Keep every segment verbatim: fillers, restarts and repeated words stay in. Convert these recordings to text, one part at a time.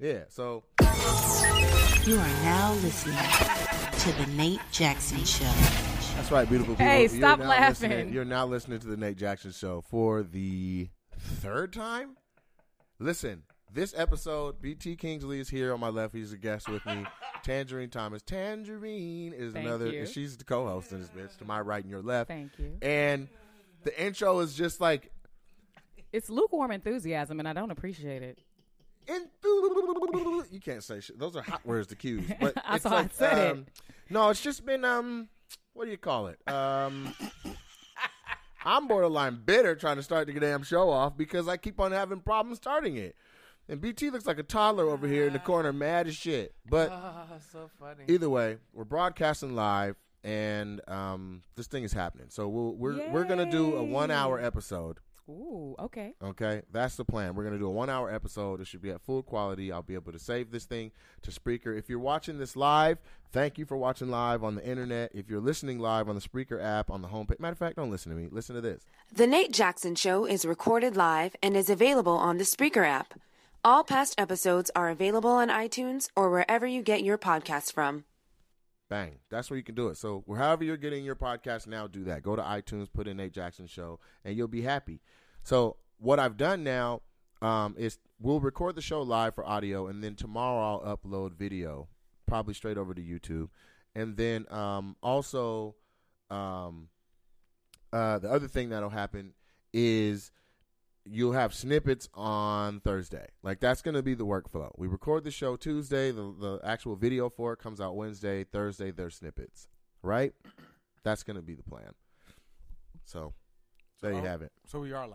Yeah, so. You are now listening to The Nate Jackson Show. That's right, beautiful people. Hey, You're stop now laughing. listening- You're now listening to The Nate Jackson Show for the third time? Listen, this episode, B T Kingsley is here on my left. He's a guest with me. Tangerine Thomas. Tangerine is Thank another. you. She's the co-host in this bitch. To my right and your left. Thank you. And the intro is just like. It's lukewarm enthusiasm, and I don't appreciate it. In, you can't say shit. Those are hot words to use. But That's it's how I like, said um, No, it's just been um, what do you call it? Um, I'm borderline bitter trying to start the damn show off because I keep on having problems starting it. And B T looks like a toddler over here in the corner, mad as shit. But oh, so funny. Either way, we're broadcasting live, and um, this thing is happening. So we'll, we're Yay. we're gonna do a one hour episode. Ooh, okay. Okay, that's the plan. We're going to do a one-hour episode. It should be at full quality. I'll be able to save this thing to Spreaker. If you're watching this live, thank you for watching live on the internet. If you're listening live on the Spreaker app on the homepage, matter of fact, don't listen to me. Listen to this. The Nate Jackson Show is recorded live and is available on the Spreaker app. All past episodes are available on iTunes or wherever you get your podcasts from. Bang. That's where you can do it. So however you're getting your podcast now, do that. Go to iTunes, put in Nate Jackson Show, and you'll be happy. So what I've done now um, is we'll record the show live for audio, and then tomorrow I'll upload video, probably straight over to YouTube. And then um, also um, uh, the other thing that'll happen is you'll have snippets on Thursday. Like, that's going to be the workflow. We record the show Tuesday. The, the actual video for it comes out Wednesday. Thursday, there's snippets. Right? That's going to be the plan. So, there so, you have it. So we are live.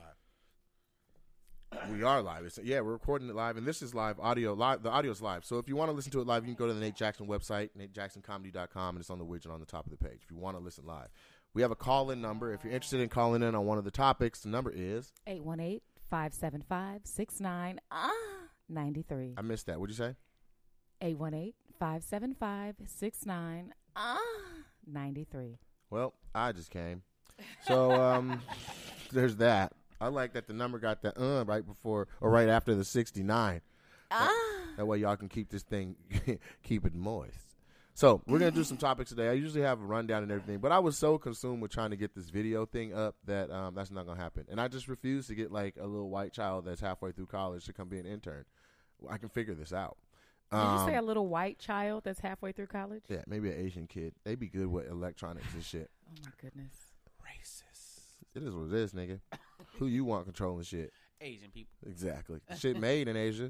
We are live. It's, yeah, we're recording it live, and this is live audio. Live, the audio is live. So if you want to listen to it live, you can go to the Nate Jackson website, nate jackson comedy dot com, and it's on the widget on the top of the page if you want to listen live. We have a call-in number. If you're interested in calling in on one of the topics, the number is eight one eight, five seven five, six nine nine three. I missed that. What'd you say? eight one eight, five seven five, six nine nine three. Well, I just came. So um, there's that. I like that the number got the uh right before or right after the sixty-nine. Ah. That, that way y'all can keep this thing, keep it moist. So we're going to do some topics today. I usually have a rundown and everything, but I was so consumed with trying to get this video thing up that um, that's not going to happen. And I just refuse to get like a little white child that's halfway through college to come be an intern. I can figure this out. Did um, you say a little white child that's halfway through college? Yeah, maybe an Asian kid. They be good with electronics and shit. Oh, my goodness. Racist. It is what it is, nigga. Who you want controlling shit? Asian people. Exactly. Shit made in Asia.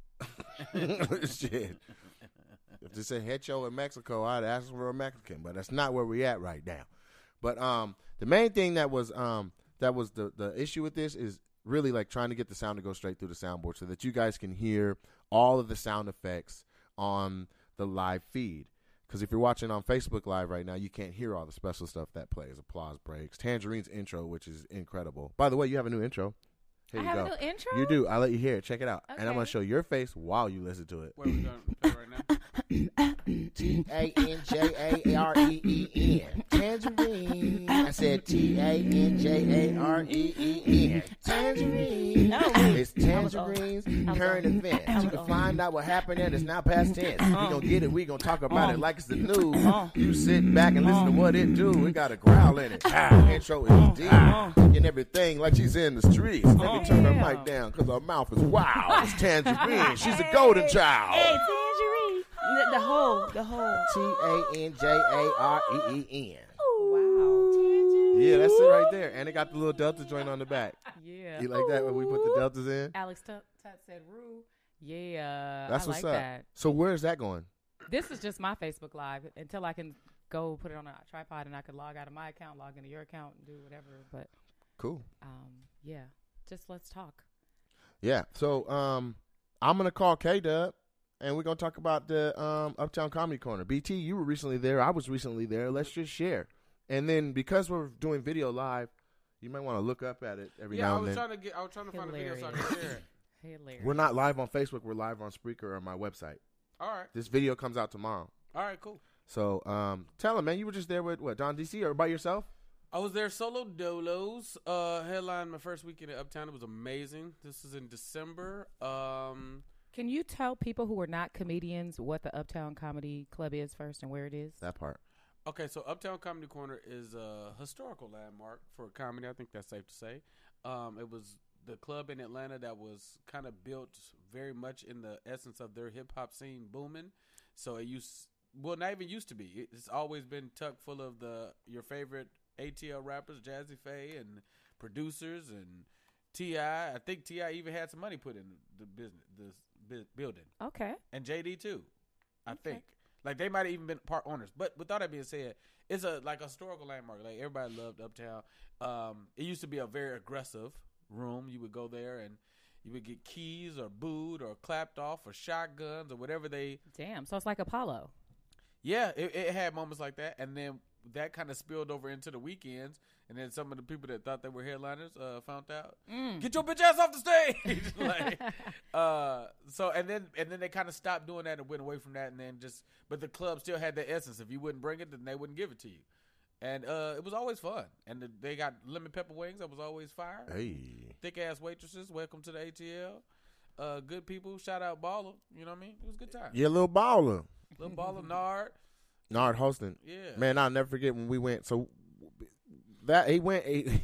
Shit. If they say hecho in Mexico, I'd ask for a Mexican, but that's not where we at right now. But um, the main thing that was um that was the the issue with this is really like trying to get the sound to go straight through the soundboard so that you guys can hear all of the sound effects on the live feed. Because if you're watching on Facebook Live right now, you can't hear all the special stuff that plays, applause breaks, Tangerine's intro, which is incredible. By the way, you have a new intro. Here I you have go. a new intro? You do. I'll let you hear it. Check it out. And I'm Okay. going to show your face while you listen to it. Where we going to play right now? T A N J A R E E N. Tangerine. I said T A N J A R E E N. Tangerine. It's Tangerine's current events. You can find out what happened and it's now past tense. We gonna get it. We gonna talk about it like it's the news. You sit back and listen to what it do. It got a growl in it. Intro is deep and everything like she's in the streets. Let me turn her mic down because her mouth is wild. It's Tangerine. She's a golden child. Hey, Tangerine. The, the whole, the whole. T A N J A R E E N. Wow. Yeah, that's it right there. And it got the little Delta joint on the back. Yeah. You like that when we put the Deltas in? Alex Tut Tut said, Rue. Yeah. That's I what's like up. that. So where's that going? This is just my Facebook Live until I can go put it on a tripod and I can log out of my account, log into your account, and do whatever. But Cool. um, yeah, just let's talk. Yeah. So um, I'm going to call K-Dub, and we're going to talk about the um, Uptown Comedy Corner. B T, you were recently there. I was recently there. Let's just share. And then because we're doing video live, you might want to look up at it every Yeah, now I and was then. trying to get. I was trying to find a video so I Hilarious. can share it. Hilarious. We're not live on Facebook. We're live on Spreaker or my website. All right. This video comes out tomorrow. All right. Cool. So um, tell him, man, you were just there with, what, Don D C or by yourself? I was there solo dolos. Uh, headline my first weekend at Uptown. It was amazing. This is in December. Um, Can you tell people who are not comedians what the Uptown Comedy Club is first and where it is? That part. Okay, so Uptown Comedy Corner is a historical landmark for comedy. I think that's safe to say. Um, it was the club in Atlanta that was kind of built very much in the essence of their hip hop scene booming. So it used, well, not even used to be. It's always been tucked full of the your favorite A T L rappers, Jazzy Faye, and producers, and T I. I think T I even had some money put in the business, this bu- building. Okay. And J D too, I Okay. think. Like they might have even been part owners. But with all that being said, it's a like a historical landmark. Like everybody loved Uptown. Um, it used to be a very aggressive room. You would go there and you would get keys or booed or clapped off or shotguns or whatever they. Damn. So it's like Apollo. Yeah, it, it had moments like that, and then that kind of spilled over into the weekends. And then some of the people that thought they were headliners uh, found out, Mm. get your bitch ass off the stage. like, uh, so and then and then they kind of stopped doing that and went away from that, and then just but the club still had the essence. If you wouldn't bring it, then they wouldn't give it to you. And uh, it was always fun. And the, they got lemon pepper wings that was always fire. Hey. Thick ass waitresses. Welcome to the A T L. Uh, good people. Shout out Baller. You know what I mean? It was a good time. Yeah, little baller. Little Baller, Nard. Nard hosting. Yeah. Man, I'll never forget when we went. So that he went. He,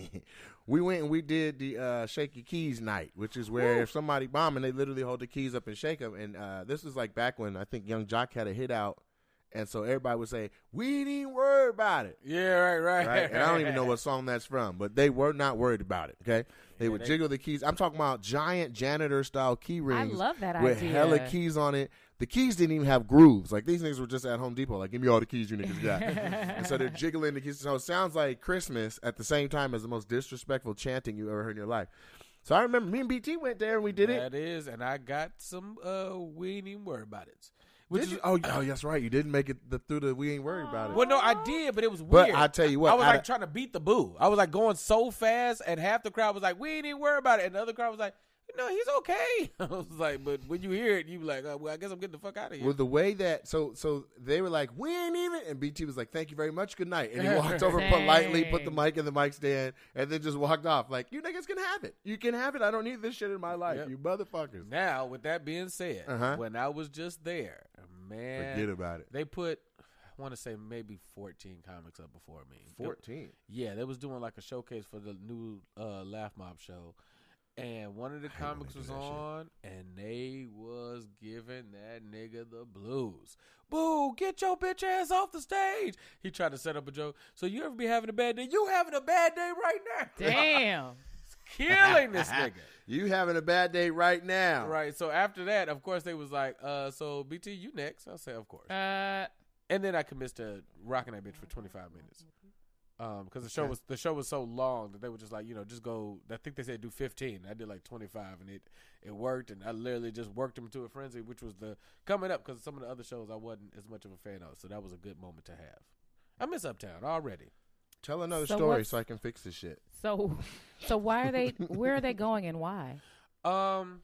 we went and we did the uh, Shake Your Keys night, which is where Woo. if somebody bombing, they literally hold the keys up and shake them. And uh, this was like back when I think Young Jock had a hit out, and so everybody would say, "We ain't even worried about it." Yeah, right, right. Right? And I don't even know what song that's from, but they were not worried about it. Okay, they Yeah, would they- jiggle the keys. I'm talking about giant janitor style key I rings love that with idea. hella keys on it. The keys didn't even have grooves. Like these niggas were just at Home Depot. Like, give me all the keys you niggas got. And so they're jiggling the keys. So it sounds like Christmas at the same time as the most disrespectful chanting you ever heard in your life. So I remember me and B T went there and we did it. That is, and I got some uh, we ain't even worried about it. Which Did is, you? Oh, oh, that's right. You didn't make it the, through the. We ain't worried about it. well, no, I did, but it was But weird. I tell you what, I was out like of- trying to beat the boo. I was like going so fast, and half the crowd was like, "We ain't even worried about it," and the other crowd was like, "No, he's okay." I was like, but when you hear it, you be like, oh, "Well, I guess I'm getting the fuck out of here." Well, the way that so so they were like, we ain't even, and B T was like, thank you very much, good night, and he walked over politely, put the mic in the mic stand, and then just walked off. Like, you niggas can have it, you can have it. I don't need this shit in my life, Yep. you motherfuckers. Now, with that being said, Uh-huh. when I was just there, man, Forget about it. they put, I want to say maybe fourteen comics up before me. Fourteen. Yeah, they was doing like a showcase for the new uh, Laugh Mob show. And one of the I hate when comics they was do that shit. on, and they was giving that nigga the blues. Boo, get your bitch ass off the stage. He tried to set up a joke. So you ever be having a bad day? You having a bad day right now. Damn. Killing this nigga. You having a bad day right now? Right. So after that, of course, they was like, uh, so B T, you next. I said, of course. Uh, And then I commenced to rocking that bitch for twenty-five minutes. Um, because the show Okay. was the show was so long that they were just like, you know, just go. I think they said do fifteen. I did like twenty-five, and it it worked. And I literally just worked them to a frenzy, which was the coming up because some of the other shows I wasn't as much of a fan of. So that was a good moment to have. I miss Uptown already. Tell another So story what's- so I can fix this shit. so, so why are they? Where are they going and why? Um,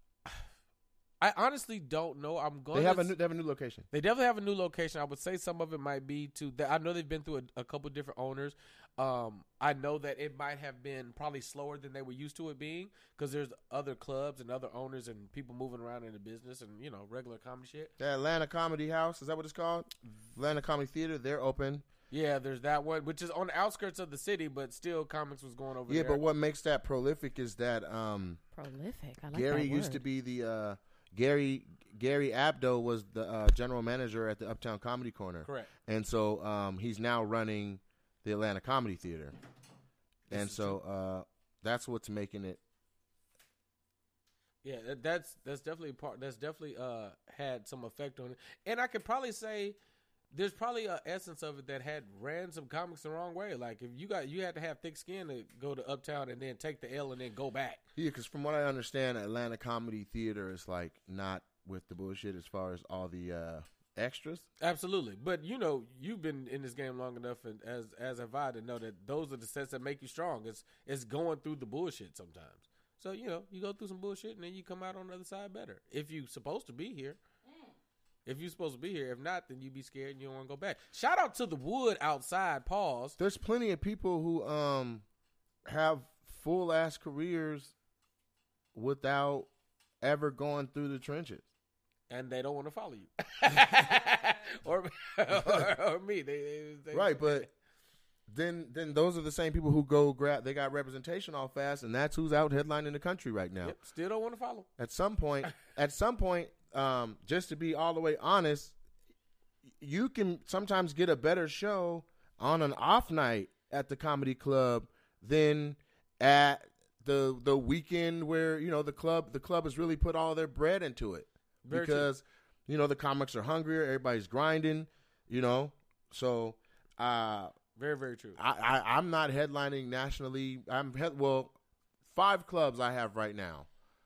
I honestly don't know. I'm going. They have to a new, they have a new location. They definitely have a new location. I would say some of it might be to. That I know they've been through a, a couple different owners. Um, I know that it might have been probably slower than they were used to it being because there's other clubs and other owners and people moving around in the business and you know regular comedy shit. The Atlanta Comedy House, is that what it's called? Atlanta Comedy Theater, they're open. Yeah, there's that one, which is on the outskirts of the city, but still comics was going over Yeah, there. but what makes that prolific is that um, Prolific. I like Gary that used word. to be the uh, Gary Gary Abdo was the uh, general manager at the Uptown Comedy Corner. Correct. And so um, he's now running the Atlanta Comedy Theater. This And is so uh, that's what's making it. Yeah, that, that's that's definitely part. That's definitely uh had some effect on it, and I could probably say there's probably a essence of it that had ran some comics the wrong way. Like if you got you had to have thick skin to go to Uptown and then take the L and then go back. Yeah, because from what I understand, Atlanta Comedy Theater is like not with the bullshit as far as all the uh, extras. Absolutely, but you know you've been in this game long enough, and as as have I, to know that those are the sets that make you strong. It's it's going through the bullshit sometimes. So you know you go through some bullshit and then you come out on the other side better. If you're supposed to be here. If you're supposed to be here. If not, then you be scared and you don't want to go back. Shout out to the wood outside. Pause. There's plenty of people who um have full ass careers without ever going through the trenches. And they don't want to follow you. or, or, or me. They, they, they, Right, but then then those are the same people who go grab, they got representation all fast, and that's who's out headlining the country right now. Yep, still don't want to follow. At some point, at some point, um, just to be all the way honest, you can sometimes get a better show on an off night at the comedy club than at the the weekend where, you know, the club the club has really put all their bread into it. Very because true. You know, the comics are hungrier, everybody's grinding, you know. So uh very very true. I, I I'm not headlining nationally. I'm head, well five clubs I have right now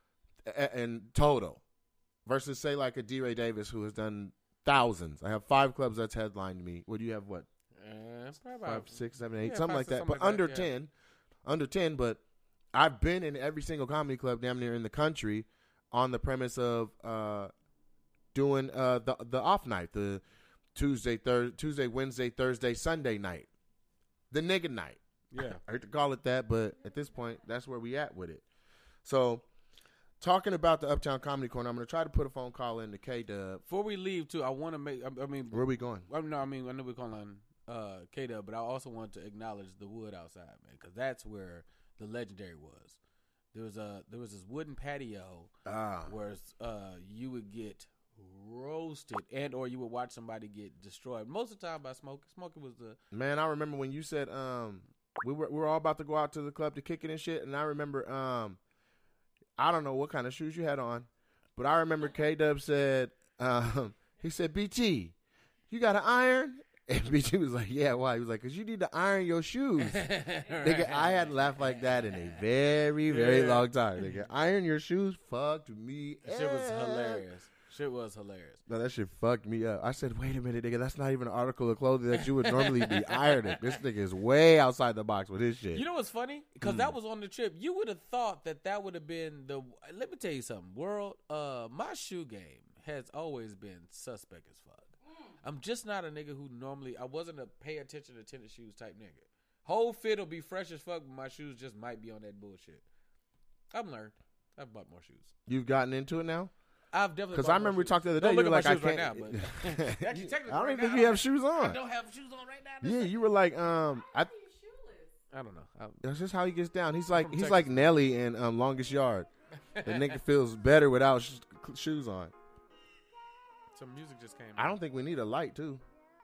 in total versus say like a D. Ray Davis who has done thousands. I have five clubs that's headlined me. What do you have? What? Uh, five, six, seven, eight, yeah, something five, like six, that. something But like under that, yeah. ten, under ten. But I've been in every single comedy club damn near in the country on the premise of uh, doing uh, the the off night, the Tuesday, Thursday, Tuesday, Wednesday, Thursday, Sunday night, the nigga night. Yeah. I hate to call it that, but at this point, that's where we at with it. So, talking about the Uptown Comedy Corner, I'm going to try to put a phone call in to K-Dub. Before we leave, too, I want to make. I, I mean, Where are we going? I no, I mean, I know we're calling uh, K-Dub, but I also want to acknowledge the wood outside, man, because that's where the legendary was. There was a there was this wooden patio Ah. where uh, you would get roasted, and or you would watch somebody get destroyed. Most of the time by Smokey. Smokey was the Man, I remember when you said um we were we were all about to go out to the club to kick it and shit, and I remember um I don't know what kind of shoes you had on, but I remember K-Dub said um he said, B T, you got an iron? And B T was like, yeah, why? He was like, because you need to iron your shoes. Nigga, I hadn't laughed like that in a very, very Yeah. long time. Nigga, iron your shoes fucked me that shit was up. hilarious. Shit was hilarious. No, that shit fucked me up. I said, wait a minute, nigga, that's not even an article of clothing that you would normally be ironing. This nigga is way outside the box with his shit. You know what's funny? Because that was on the trip. You would have thought that that would have been the. Let me tell you something, world. Uh, my shoe game has always been suspect as fuck. I'm just not a nigga who normally. I wasn't a pay attention to tennis shoes type nigga. Whole fit will be fresh as fuck, but my shoes just might be on that bullshit. I've learned. I've bought more shoes. You've gotten into it now? I've definitely Because bought I remember more we shoes. talked the other day. Don't You look were at like, I my shoes can't. right now, but Actually, technically I don't right even think now, you have shoes I on. don't have shoes on right now. Yeah, you were like, um, I. I don't know. I, That's just how he gets down. He's like, from he's Texas. like Nelly in um, Longest Yard. The nigga feels better without sh- shoes on. Some music just came. I don't think we need a light too.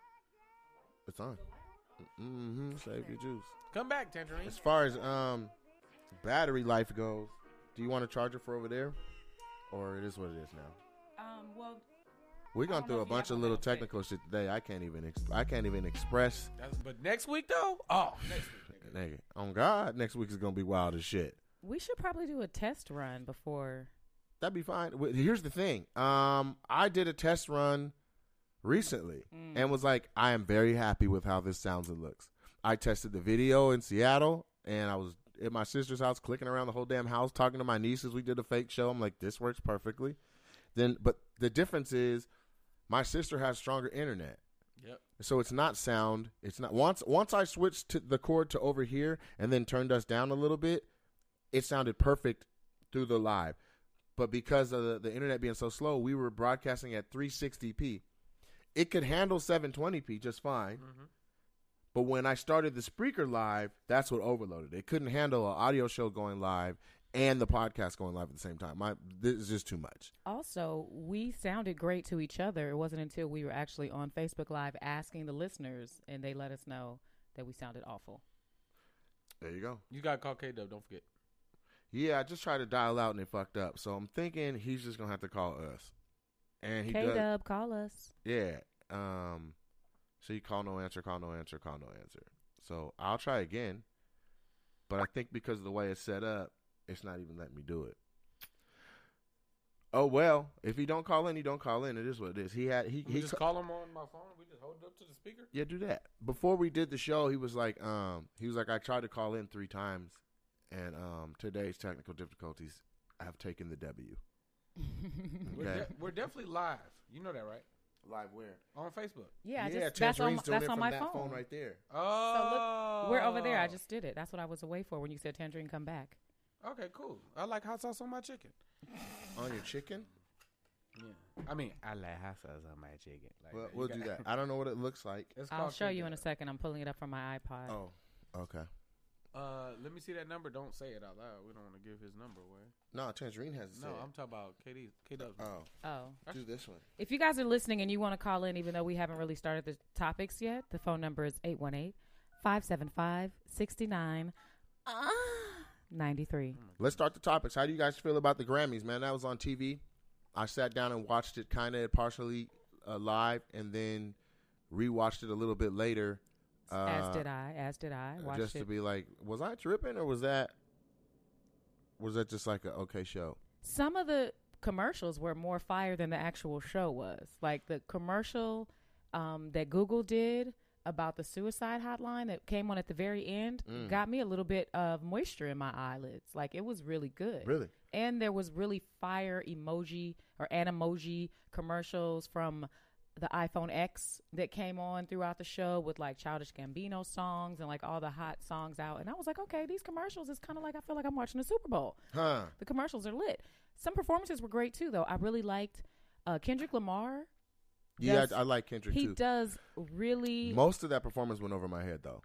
It's on. Mm-hmm. Save your juice. Come back, Tangerine. As far as um battery life goes, do you want a charger for over there, or it is what it is now? Um, well, We're I going don't through know a if you bunch have of a little little thing. technical shit today. I can't even. Ex- I can't even express. That's, but next week though, oh, next week. nigga. Nigga, on God, next week is gonna be wild as shit. we should probably do a test run before. That'd be fine. Wh- Here's the thing. Um, I did a test run recently Mm. and was like, I am very happy with how this sounds and looks. I tested the video in Seattle, and I was at my sister's house, clicking around the whole damn house, talking to my nieces. We did a fake show. I'm like, this works perfectly. Then, but the difference is, my sister has stronger internet. Yep. So it's not sound. It's not once once I switched to the cord to over here and then turned us down a little bit, it sounded perfect through the live. But because of the, the internet being so slow, we were broadcasting at three sixty p. It could handle seven twenty p just fine. Mm-hmm. But when I started the Spreaker live, that's what overloaded. It couldn't handle an audio show going live and the podcast going live at the same time. My this is just too much. Also, we sounded great to each other. It wasn't until we were actually on Facebook Live asking the listeners, and they let us know that we sounded awful. There you go. You got to call K-Dub, don't forget. Yeah, I just tried to dial out and it fucked up. So I'm thinking he's just gonna have to call us. And he does. K-Dub, call us. Yeah. Um. So you call no answer, call no answer, call no answer. So I'll try again. But I think because of the way it's set up, it's not even letting me do it. Oh well, if he don't call in, he don't call in. It is what it is. He had he We he just ca- call him on my phone. We just hold it up to the speaker. yeah, do that. Before we did the show, he was like, um, he was like, I tried to call in three times, and um, today's technical difficulties have taken the W. We're, Okay. de- we're definitely live. You know that, right? Live where? On Facebook. Yeah, I yeah, just, that's on, Tangerine's doing that's it on from my that phone. right there. Oh. We're over there. I just did it. That's what I was away for when you said Tangerine come back. Okay, cool. I like hot sauce on my chicken. On your chicken? Yeah. I mean, I like hot sauce on my chicken. Like, Well, you we'll got- do that. I don't know what it looks like. It's I'll called show you chicken. in a second. I'm pulling it up from my iPod. Oh, okay. Uh, let me see that number. Don't say it out loud. We don't want to give his number away. No, Tangerine has to No, say I'm it. talking about K D. K Dub's. Oh, Oh. do this one. If you guys are listening and you want to call in, even though we haven't really started the topics yet, the phone number is eight one eight, five seven five, six nine nine three. Let's start the topics. How do you guys feel about the Grammys, man? That was on T V. I sat down and watched it kind of partially uh, live and then rewatched it a little bit later. Uh, as did I. As did I. Watched just it. to be like, was I tripping or was that was that just like an okay show? Some of the commercials were more fire than the actual show was. Like the commercial um, that Google did about the suicide hotline that came on at the very end Mm. got me a little bit of moisture in my eyelids. Like it was really good. Really? And there was really fire emoji or Animoji commercials from the iPhone X that came on throughout the show with like Childish Gambino songs and like all the hot songs out. And I was like, okay, these commercials is kind of like I feel like I'm watching the Super Bowl. Huh. The commercials are lit. Some performances were great too, though. I really liked uh, Kendrick Lamar. Yeah, Yes. I, I like Kendrick He too. does really. Most of that performance went over my head though.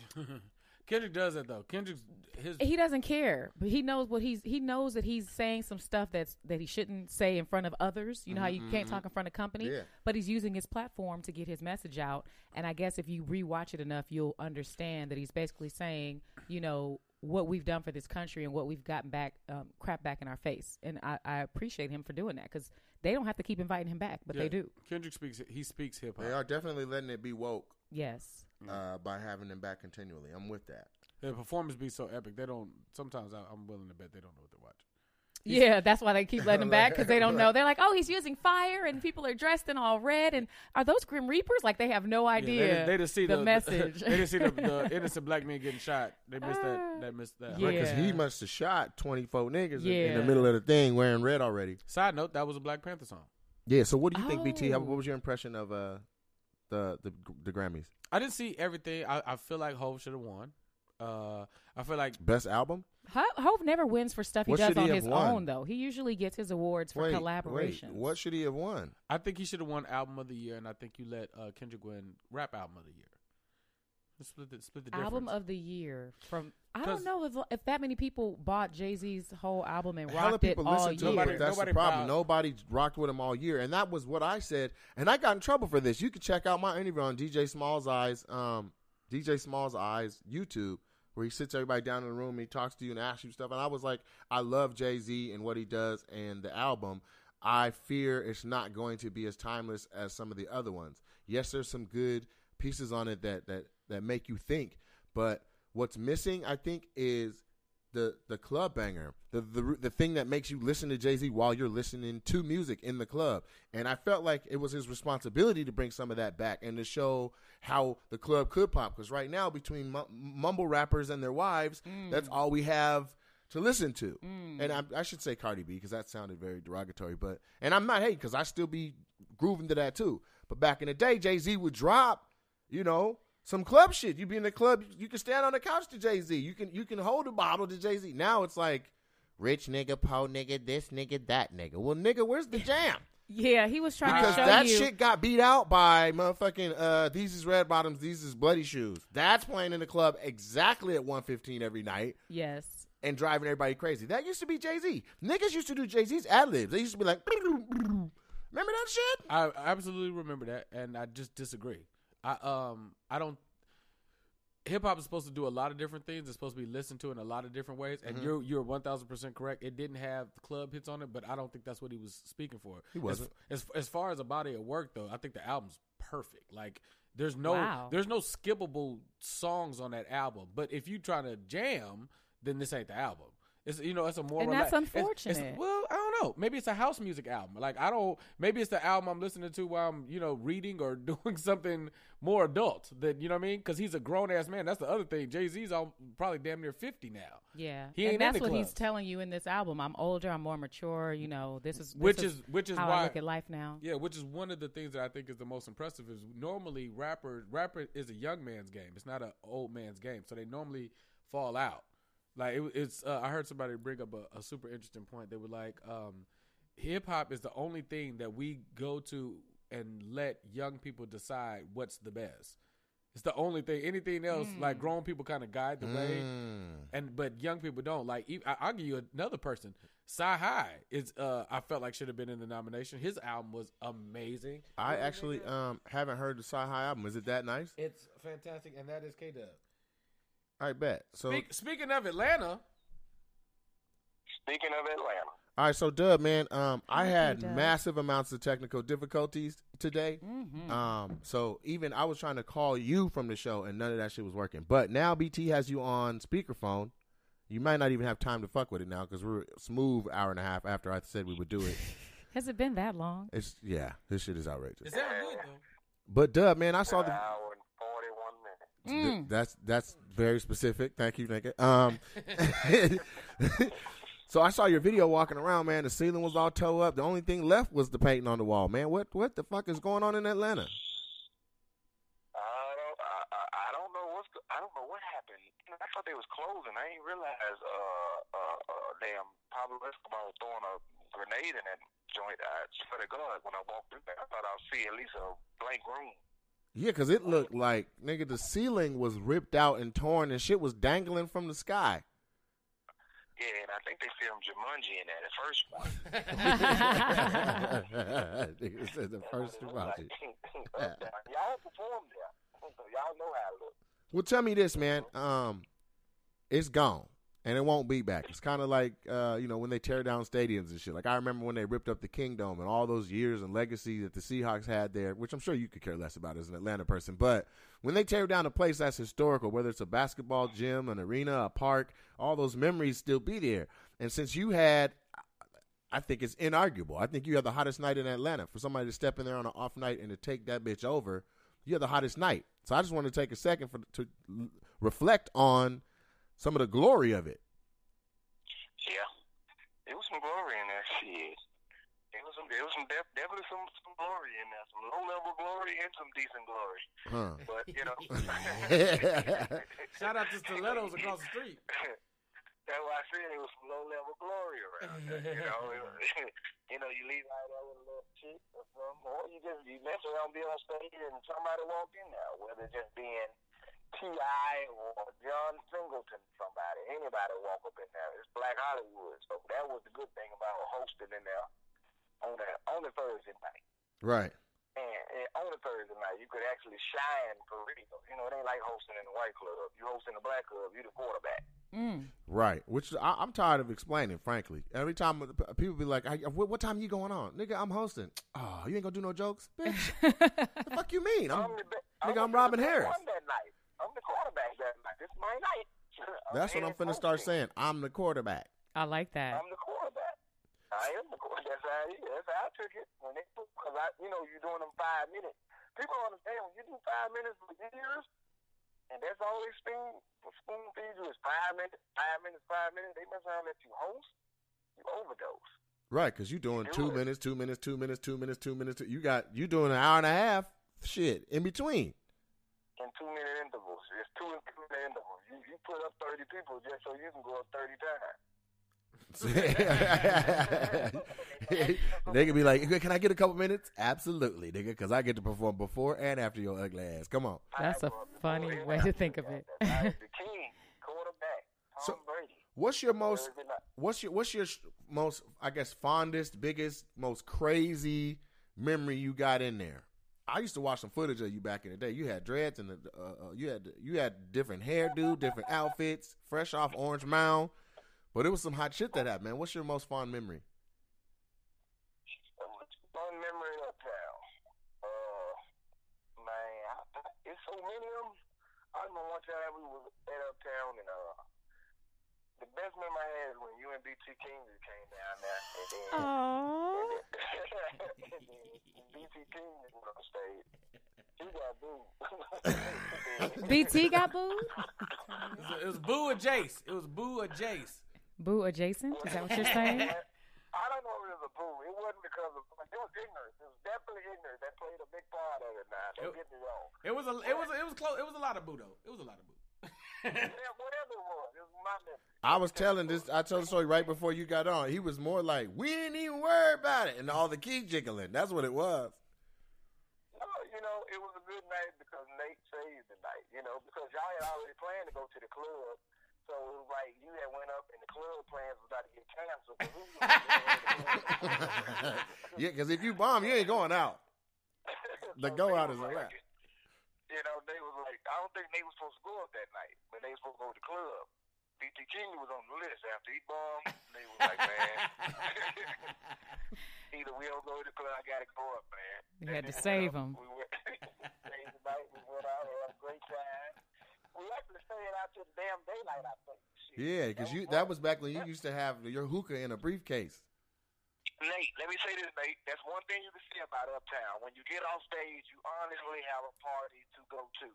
Kendrick does that though. Kendrick's his. He doesn't care, but he knows what he's. He knows that he's saying some stuff that's that he shouldn't say in front of others. You know how you can't talk in front of company, Yeah. but he's using his platform to get his message out. And I guess if you rewatch it enough, you'll understand that he's basically saying, you know, what we've done for this country and what we've gotten back, um, crap back in our face. And I, I appreciate him for doing that because they don't have to keep inviting him back, but Yeah, they do. Kendrick speaks. He speaks hip hop. They are definitely letting it be woke Yes. uh, by having them back continually. I'm with that. The performance be so epic. They don't. Sometimes I, I'm willing to bet they don't know what they're watching. Yeah, that's why they keep letting him back because they don't know. They're like, oh, he's using fire and people are dressed in all red. And are those Grim Reapers? Like they have no Yeah, idea they, didn't- they just see the, the, message. they didn't see the, the innocent black man getting shot. They missed that. They missed that. Yeah. Because he must have shot twenty-four niggas in, in the Yeah. middle of the thing wearing red already. Side note: that was a Black Panther song. Yeah. So what do you think, B T? How, Oh. what was your impression of uh, the the the Grammys? I didn't see everything. I, I feel like Hov should have won. Uh, I feel like Best album? Ho- Hove never wins for stuff he What does should he on have his won? own, though. He usually gets his awards for Wait, collaboration. wait. What should he have won? I think he should have won Album of the Year, and I think you let uh, Kendrick win Rap Album of the Year. Let's split the split the difference. Album of the year from I 'Cause- don't know if if that many people bought Jay-Z's whole album and Hella rocked it people all listen to year. him, Nobody- but that's nobody the problem. proud. Nobody rocked with him all year, and that was what I said. And I got in trouble for this. You can check out my interview on D J Small's Eyes, um, D J Small's Eyes YouTube, where he sits everybody down in the room and he talks to you and asks you stuff. And I was like, I love Jay-Z and what he does and the album. I fear it's not going to be as timeless as some of the other ones. Yes, there's some good pieces on it that that that make you think, but what's missing, I think, is the the club banger, the the the thing that makes you listen to Jay-Z while you're listening to music in the club. And I felt like it was his responsibility to bring some of that back and to show how the club could pop. Because right now, between mu- mumble rappers and their wives, that's all we have to listen to. And I, I should say Cardi B because that sounded very derogatory. But and I'm not hating because I still be grooving to that too. But back in the day, Jay-Z would drop, you know, some club shit. You be in the club, you can stand on the couch to Jay-Z. You can you can hold a bottle to Jay-Z. Now it's like rich nigga, po nigga, this nigga, that nigga. Well, nigga, where's the jam? Yeah, he was trying Because to show that you. shit got beat out by motherfucking uh, These Is Red Bottoms, These Is Bloody Shoes. That's playing in the club exactly at one fifteen every night Yes. and driving everybody crazy. That used to be Jay-Z. Niggas used to do Jay-Z's ad-libs. They used to be like, remember that shit? I absolutely remember that, and I just disagree. I um I don't. Hip hop is supposed to do a lot of different things. It's supposed to be listened to in a lot of different ways, and Mm-hmm. you're you're one thousand percent correct. It didn't have club hits on it, but I don't think that's what he was speaking for. He wasn't. As, as as far as a body of work, though, I think the album's perfect. Like there's no Wow. there's no skippable songs on that album. But if you try to jam, then this ain't the album. It's you know it's a more And that's rela- it's- it's- unfortunate. well, I don't know. Maybe it's a house music album. Like I don't. Maybe it's the album I'm listening to while I'm you know reading or doing something more adult. That you know what I mean? Because he's a grown ass man. That's the other thing. Jay-Z's all, probably damn near fifty now. Yeah. He ain't and in that's the what he's clubs. telling you in this album. I'm older, I'm more mature, you know, this is this Which is which is how why I look at life now. Yeah, which is one of the things that I think is the most impressive is normally rapper rapper is a young man's game. It's not an old man's game. So they normally fall out. Like it, it's, uh, I heard somebody bring up a, a super interesting point. They were like, um, hip hop is the only thing that we go to and let young people decide what's the best. It's the only thing. Anything else, mm. like grown people kind of guide the mm. way, and but young people don't. Like I, I'll give you another person. Sci-Hi is. Uh, I felt like should have been in the nomination. His album was amazing. I actually um haven't heard the Sci-Hi album. Is it that nice? It's fantastic, and that is K-Dub. I bet. So Speak, speaking of Atlanta. Speaking of Atlanta. All right, so Dub, man, um, I had Dub. massive amounts of technical difficulties today. Mm-hmm. Um, so even I was trying to call you from the show, and none of that shit was working. But now B T has you on speakerphone. You might not even have time to fuck with it now because we're a smooth hour and a half after I said we would do it. Has it been that long? It's yeah, this shit is outrageous. Is that good though? But Dub, man, I saw the. An hour and forty-one minutes. Mm. That's that's very specific. Thank you, nigga. Um. So I saw your video walking around, man. The ceiling was all toe up. The only thing left was the painting on the wall, man. What what the fuck is going on in Atlanta? I don't I, I, I don't know what's the, I don't know what happened. I thought they was closing. I didn't realize uh uh, uh damn Pablo Escobar was throwing a grenade in that joint. I swear to God, when I walked in there, I thought I'd see at least a blank room. Yeah, because it looked like, nigga, the ceiling was ripped out and torn and shit was dangling from the sky. Yeah, and I think they filmed Jumanji in that, the first one. Nigga said the first Jumanji. Y'all performed there, so y'all know how it looks. Well, tell me this, man. Um, it's gone, and it won't be back. It's kind of like, uh, you know, when they tear down stadiums and shit. Like, I remember when they ripped up the Kingdome and all those years and legacy that the Seahawks had there, which I'm sure you could care less about as an Atlanta person. But when they tear down a place that's historical, whether it's a basketball gym, an arena, a park, all those memories still be there. And since you had, I think it's inarguable. I think you had the hottest night in Atlanta. For somebody to step in there on an off night and to take that bitch over, you had the hottest night. So I just want to take a second for to reflect on some of the glory of it. Yeah, it was some glory in that shit. It was some, it was some def, definitely some, some glory in there, some low level glory and some decent glory. Huh. But you know, shout out to Stilettos across the street. That's why I said it was some low level glory around there. You know, you know, you leave out there with a little chick or something, or you just you mess around, be on stage, and somebody walk in there, whether just being T I or John Singleton, somebody, anybody walk up in there. It's Black Hollywood, so that was the good thing about hosting in there on that on the Thursday night. Right. And, and on the Thursday night, you could actually shine for real. You know, it ain't like hosting in the white club. You host in the black club, you the quarterback. Mm. Right. Which I, I'm tired of explaining, frankly. Every time people be like, what, what time you going on? Nigga, I'm hosting. Oh, you ain't going to do no jokes? Bitch. What the fuck you mean? I'm, I'm the, nigga, I'm, I'm Robin the Harris. That night. I'm the quarterback that night. This is my night. That's what I'm finna start saying. I'm the quarterback. I like that. I'm the quarterback. I am the quarterback. That's how it is. That's how I took it. When they, because I, you know, you're doing them five minutes. People don't understand when you do five minutes for years, and that's all they spoon spoon feed you is five minutes, five minutes, five minutes. They mess around let you host, you overdose. Right, because you're doing you two do minutes, two minutes, two minutes, two minutes, two minutes. You got you doing an hour and a half. Shit, in between. In two minute intervals. It's two and two minute intervals. You you put up thirty people just so you can go up thirty times. They could be like, can I get a couple minutes? Absolutely, nigga, because I get to perform before and after your ugly ass. Come on. That's a funny way to think of it. The king, quarterback, Tom So- Brady. What's your most Thursday night. what's your what's your sh- most I guess fondest, biggest, most crazy memory you got in there? I used to watch some footage of you back in the day. You had dreads and the, uh, uh, you had you had different hairdo, different outfits, fresh off Orange Mound. But it was some hot shit that happened, man. What's your most fond memory? Fun memory uptown. Uh, man, I, I, it's so many of them. I remember one time we was at uptown, and uh, the best memory I had is when you and B T Kingsley came down there. And then, Aww. and then B T Kingsley went on stage. He got booed. B T got booed? It was, it was Boo or Jace. It was Boo or Jace. Boo adjacent? Is that what you're saying? I don't know if it was a boo. It wasn't because of it was ignorance. It was definitely ignorance that played a big part of it. Now, don't It- get me wrong. It was a it was a, it was close. It was a lot of Boo though. It was a lot of Boo. Yeah, whatever it was, it was my memory. I was telling this. I told the story right before you got on. He was more like, "We ain't even worried about it," and all the key jiggling. That's what it was. No, you know, it was a good night because Nate saved the night. You know, because y'all had already planned to go to the club, so it was like you had went up and the club plans was about to get canceled. Yeah, because if you bomb, you ain't going out. The So go Nate out is was a like, wrap. You know, they was like, I don't think they was supposed to go up that night, but they was supposed to go to the club. B T King was on the list after he bombed. They was like, man, either we don't go to the club, I gotta go up, man. You And had to then we save went him. up, We went, saved the night. We went out, had a great time. We actually stayed out till the damn daylight, I think. Shit. Yeah, because you that was back when you used to have your hookah in a briefcase. Nate, let me say this, Nate. That's one thing you can say about Uptown. When you get off stage, you honestly have a party to go to.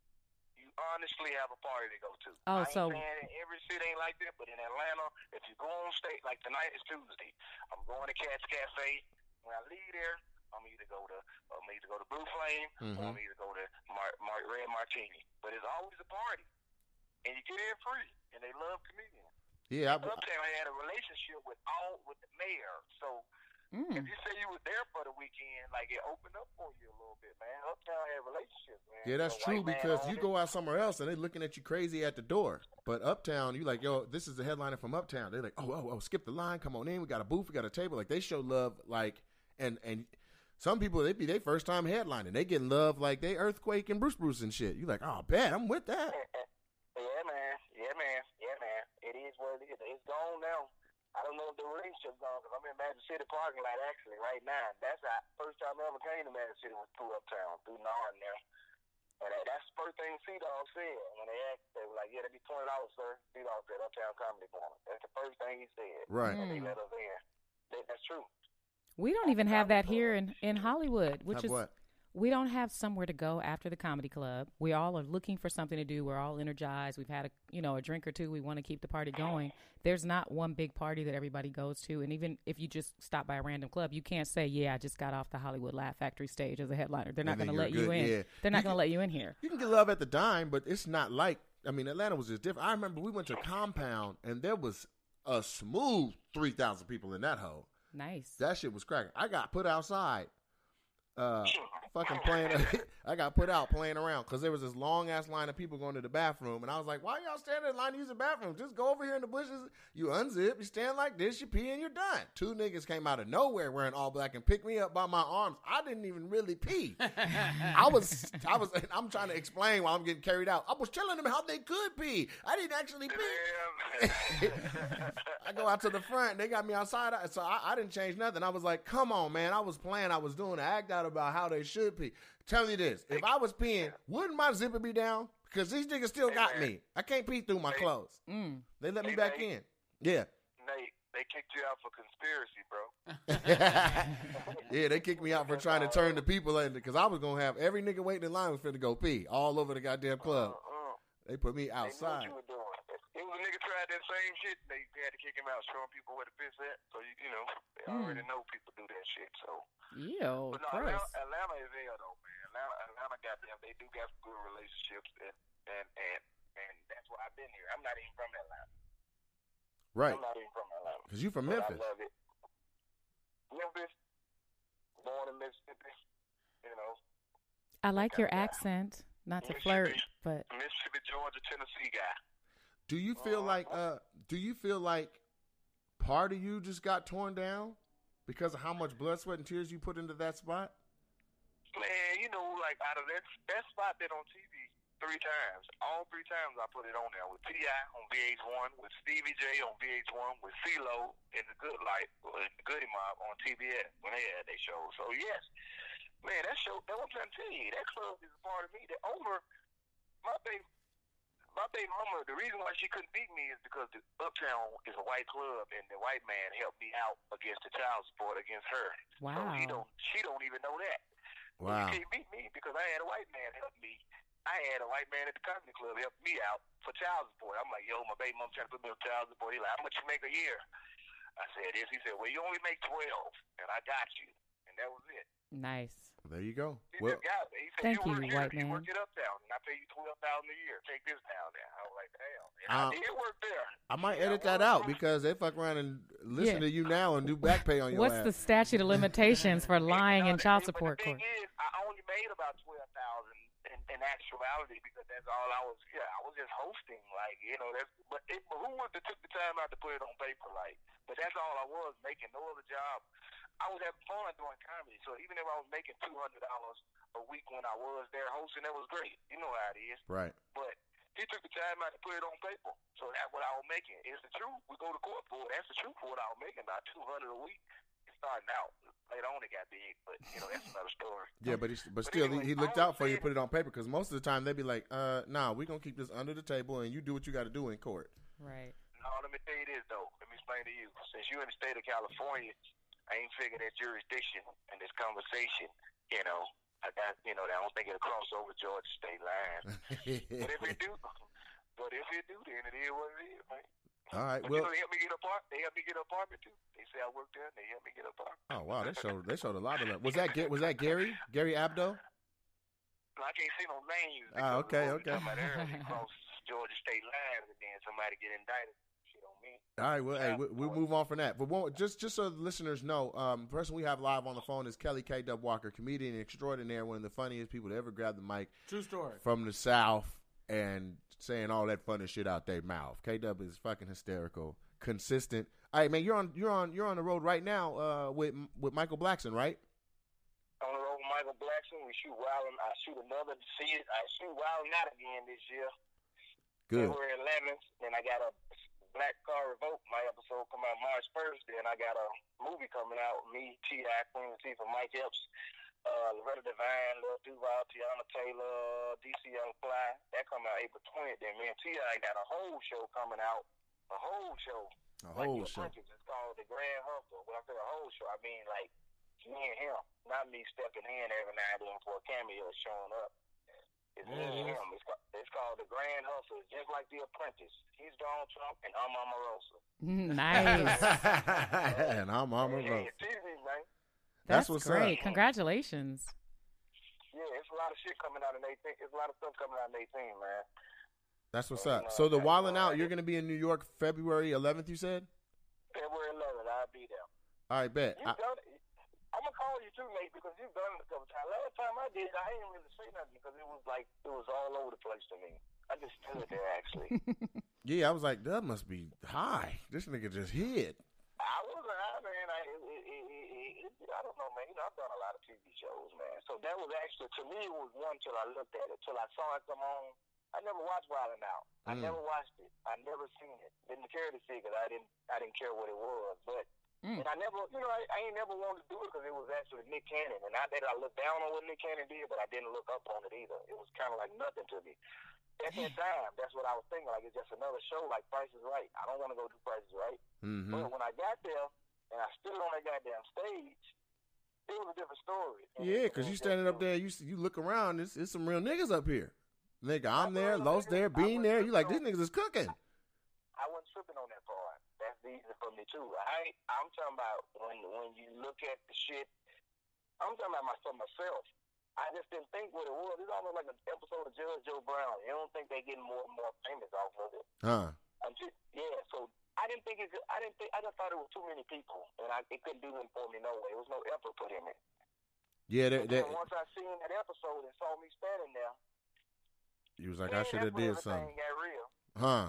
You honestly have a party to go to. Oh, I ain't so- saying that every city ain't like that, but in Atlanta, if you go on stage, like tonight is Tuesday, I'm going to Cat's Cafe. When I leave there, I'm either go to I'm either go to Blue Flame Mhm. or I'm either go to Mar- Mar- Red Martini. But it's always a party, and you get in free, and they love comedians. Yeah, I, Uptown had a relationship with all with the mayor, so. If Mm. you say you were there for the weekend, like it opened up for you a little bit, man. Uptown had relationships, man. yeah, that's The true white man because owned you it. go out somewhere else and they looking at you crazy at the door. But Uptown, you like, yo, this is the headliner from Uptown. They're like, oh, oh, oh, skip the line, come on in. We got a booth, we got a table. Like they show love, like, and and some people they be their first time headlining. They get love like they Earthquake and Bruce Bruce and shit. You like, oh, bet I'm with that. Yeah, man. Yeah, man. Yeah, man. It is what it is. It's gone now. I don't know if the relationship's gone because I'm in Magic City parking lot actually right now. That's the first time I ever came to Magic City was through Uptown, through Nard now. And that, that's the first thing C-Dog said. When they asked, they were like, yeah, that'd be twenty dollars, sir. C-Dog said Uptown Comedy Corner. That's the first thing he said. Right. And they Mm. let us in. That, that's true. We don't even have that here in, in Hollywood, which Have is what? we don't have somewhere to go after the comedy club. We all are looking for something to do. We're all energized. We've had a you know a drink or two. We want to keep the party going. There's not one big party that everybody goes to. And even if you just stop by a random club, you can't say, yeah, I just got off the Hollywood Laugh Factory stage as a headliner. They're not And going then to let you're you good, in. yeah. They're not You going to can- let you in here. You can get love at the dime, but it's not like, I mean, Atlanta was just different. I remember we went to Compound and there was a smooth three thousand people in that hole. Nice. That shit was cracking. I got put outside, uh, fucking playing. I got put out playing around because there was this long ass line of people going to the bathroom, and I was like, "Why y'all standing in line to use the bathroom? Just go over here in the bushes. You unzip, you stand like this, you pee, and you're done." Two niggas came out of nowhere wearing all black and picked me up by my arms. I didn't even really pee. I was, I was. I'm trying to explain while I'm getting carried out. I was telling them how they could pee. I didn't actually pee. Damn. I go out to the front. They got me outside, so I, I didn't change nothing. I was like, "Come on, man! I was playing. I was doing an act out about how they should pee." Tell me this: if I was peeing, wouldn't my zipper be down? Because these niggas still got me. I can't pee through my clothes. Mm. They let me Hey, back Nate. in. Yeah, Nate, they kicked you out for conspiracy, bro. yeah. They kicked me out for trying to turn the people in because I was gonna have every nigga waiting in line was finna go pee all over the goddamn club. Uh-uh. They put me They knew what outside. you were doing. It was a nigga tried that same shit. They had to kick him out, showing people where the piss at. So you, you know, they Mm. already know people do that shit. So, Ew, but no, gross. Atlanta, Atlanta is hell though, man. Atlanta, Atlanta, goddamn, they do got some good relationships, and and and and that's why I've been here. I'm not even from Atlanta. Right, I'm not even from Atlanta. because you from But Memphis. I love it. Memphis, born in Mississippi. You know, I like your accent. Not to flirt, but Mississippi, Georgia, Tennessee guy. Do you feel like uh do you feel like part of you just got torn down because of how much blood, sweat, and tears you put into that spot? Man, you know, like out of that that spot been on T V three times. All three times I put it on there with T I on V H one, with Stevie J on V H one, with CeeLo in the Good Life, or in the Goody Mob on T B S when they had their show. So yes, man, that show. That what I'm trying to tell you. That club is a part of me. The owner, my baby. My baby mama, the reason why she couldn't beat me is because the Uptown is a white club, and the white man helped me out against the child support against her. So he wow. don't, she don't even know that. Wow. You can't beat me because I had a white man help me. I had a white man at the comedy club help me out for child support. I'm like, yo, my baby mom trying to put me on child support. He like, how much you make a year? I said this. He said, well, you only make twelve, and I got you, and that was it. Nice. There you go. He Well, just got me. He said, Thank you, you, work here. white You man. work it Uptown, and I pay you twelve thousand a year. Take this down there. I was like, damn. And Uh, I did work there. I might Yeah, edit I that worked out there. because they fuck around and listen Yeah. to you now and do back pay on your What's ass. the statute of limitations for lying No, in the child thing- support but the court? thing is, I only made about twelve thousand in, in actuality because that's all I was. Yeah, I was just hosting, like you know. That's but, it, but who would have took the time out to put it on paper, like? But that's all I was making. No other job. I was having fun doing comedy, so even if I was making two hundred dollars a week when I was there hosting, that was great. You know how it is. Right. But he took the time out to put it on paper, so that's what I was making. It's the truth. We go to court for it. That's the truth for what I was making, about two hundred a week. Starting out later on, it got big, but you know that's another story. Yeah, but he, but But still, anyway, he, he looked I out was for you, saying- put it on paper, because most of the time they'd be like, uh, nah, we're going to keep this under the table, and you do what you got to do in court. Right. No, let me tell you this though. Let me explain to you. Since you're in the state of California, I ain't figured that jurisdiction in this conversation. You know, I got you know I don't think it'll cross over Georgia state lines. But if it do, but if it do, then it is what it is, man. All right, But well, you know, they helped me get a part. They helped me get an apartment too. They say I worked there. And they helped me get a apartment. oh, wow, they showed, they showed a lot of love. Was that, Ga- was that Gary? Gary Abdo? No, I can't see no names. Ah, because okay, of what we okay. talking about earlier. Cross Georgia state lines, and then somebody get indicted. Shit on me. All right, well, hey, we, we'll move on from that. But one, just just so the listeners know, um, the person we have live on the phone is Kelly K. Dub Walker, comedian extraordinaire, one of the funniest people to ever grab the mic True story. from the South and saying all that funny shit out their mouth. K. Dub is fucking hysterical, consistent. All right, man, you're on you're on you're on the road right now uh, with with Michael Blackson, right? On the road with Michael Blackson, we shoot Wild. I shoot another. See it. I shoot Wild Not again this year. Good. February eleventh. Then I got a Black Car Revoke. My episode come out March first. Then I got a movie coming out. Me, T I, Queen Latifah, Mike Epps, uh, Loretta Devine, Lil Duval, Tiana Taylor, D C Young Fly. That come out April twentieth. Then me and T I got a whole show coming out. A whole show. A Like whole the show. Apprentice. It's called The Grand Hustle. When I say a whole show, I mean like me and him, not me stepping in every now and then for a cameo showing up. It's me and him. It's, ca- it's called The Grand Hustle. It's just like The Apprentice. He's Donald Trump, and I'm Omarosa. Nice. And I'm on my Yeah, road. it's T V, man. That's That's what's great. up. Congratulations. Yeah, it's a lot of shit coming out in eighteen. It's a lot of stuff coming out in eighteen, man. That's what's Yeah, up. no, So the that's Wildin' all Out, right. you're gonna be in New York February eleventh. You said. February eleventh, I'll be there. All right, bet. You've I, done it. I'm gonna call you too, Nate, because you've done it a couple times. Last time I did, I didn't really say nothing because it was like it was all over the place to me. I just stood there actually. yeah, I was like, that must be high. This nigga just hit. I wasn't high, man. I, it, it, it, it, it, I don't know, man. You know, I've done a lot of T V shows, man. So that was actually, to me, it was one till I looked at it, till I saw it come on. I never watched Wildin' Out. I Mm. never watched it. I never seen it. Didn't care to see it because I didn't, I didn't care what it was. But Mm. and I never, you know, I, I ain't never wanted to do it because it was actually Nick Cannon. And not that I looked down on what Nick Cannon did, but I didn't look up on it either. It was kind of like nothing to me. At that time, that's what I was thinking. Like, it's just another show like Price is Right. I don't want to go do Price is Right. Mm-hmm. But when I got there and I stood on that goddamn stage, it was a different story. And Yeah, it because you was standing up just- there, you you look around, it's, it's some real niggas up here. Nigga, I'm there, I Los wasn't- there, I Bean wasn't there. You like, tripping these niggas is cooking. I wasn't tripping on that part. That's easy for me too. I I'm talking about when when you look at the shit. I'm talking about myself myself. I just didn't think what it was. It's almost like an episode of Judge Joe Brown. You don't think they getting more and more famous off of it? Huh. Until, yeah. So I didn't think it. I didn't think. I just thought it was too many people, and I it couldn't do it for me no way. There was no effort put in it. Yeah, that, And that, then once I seen that episode and saw me standing there, you was like, then I should have that's when did everything something. got real. Huh.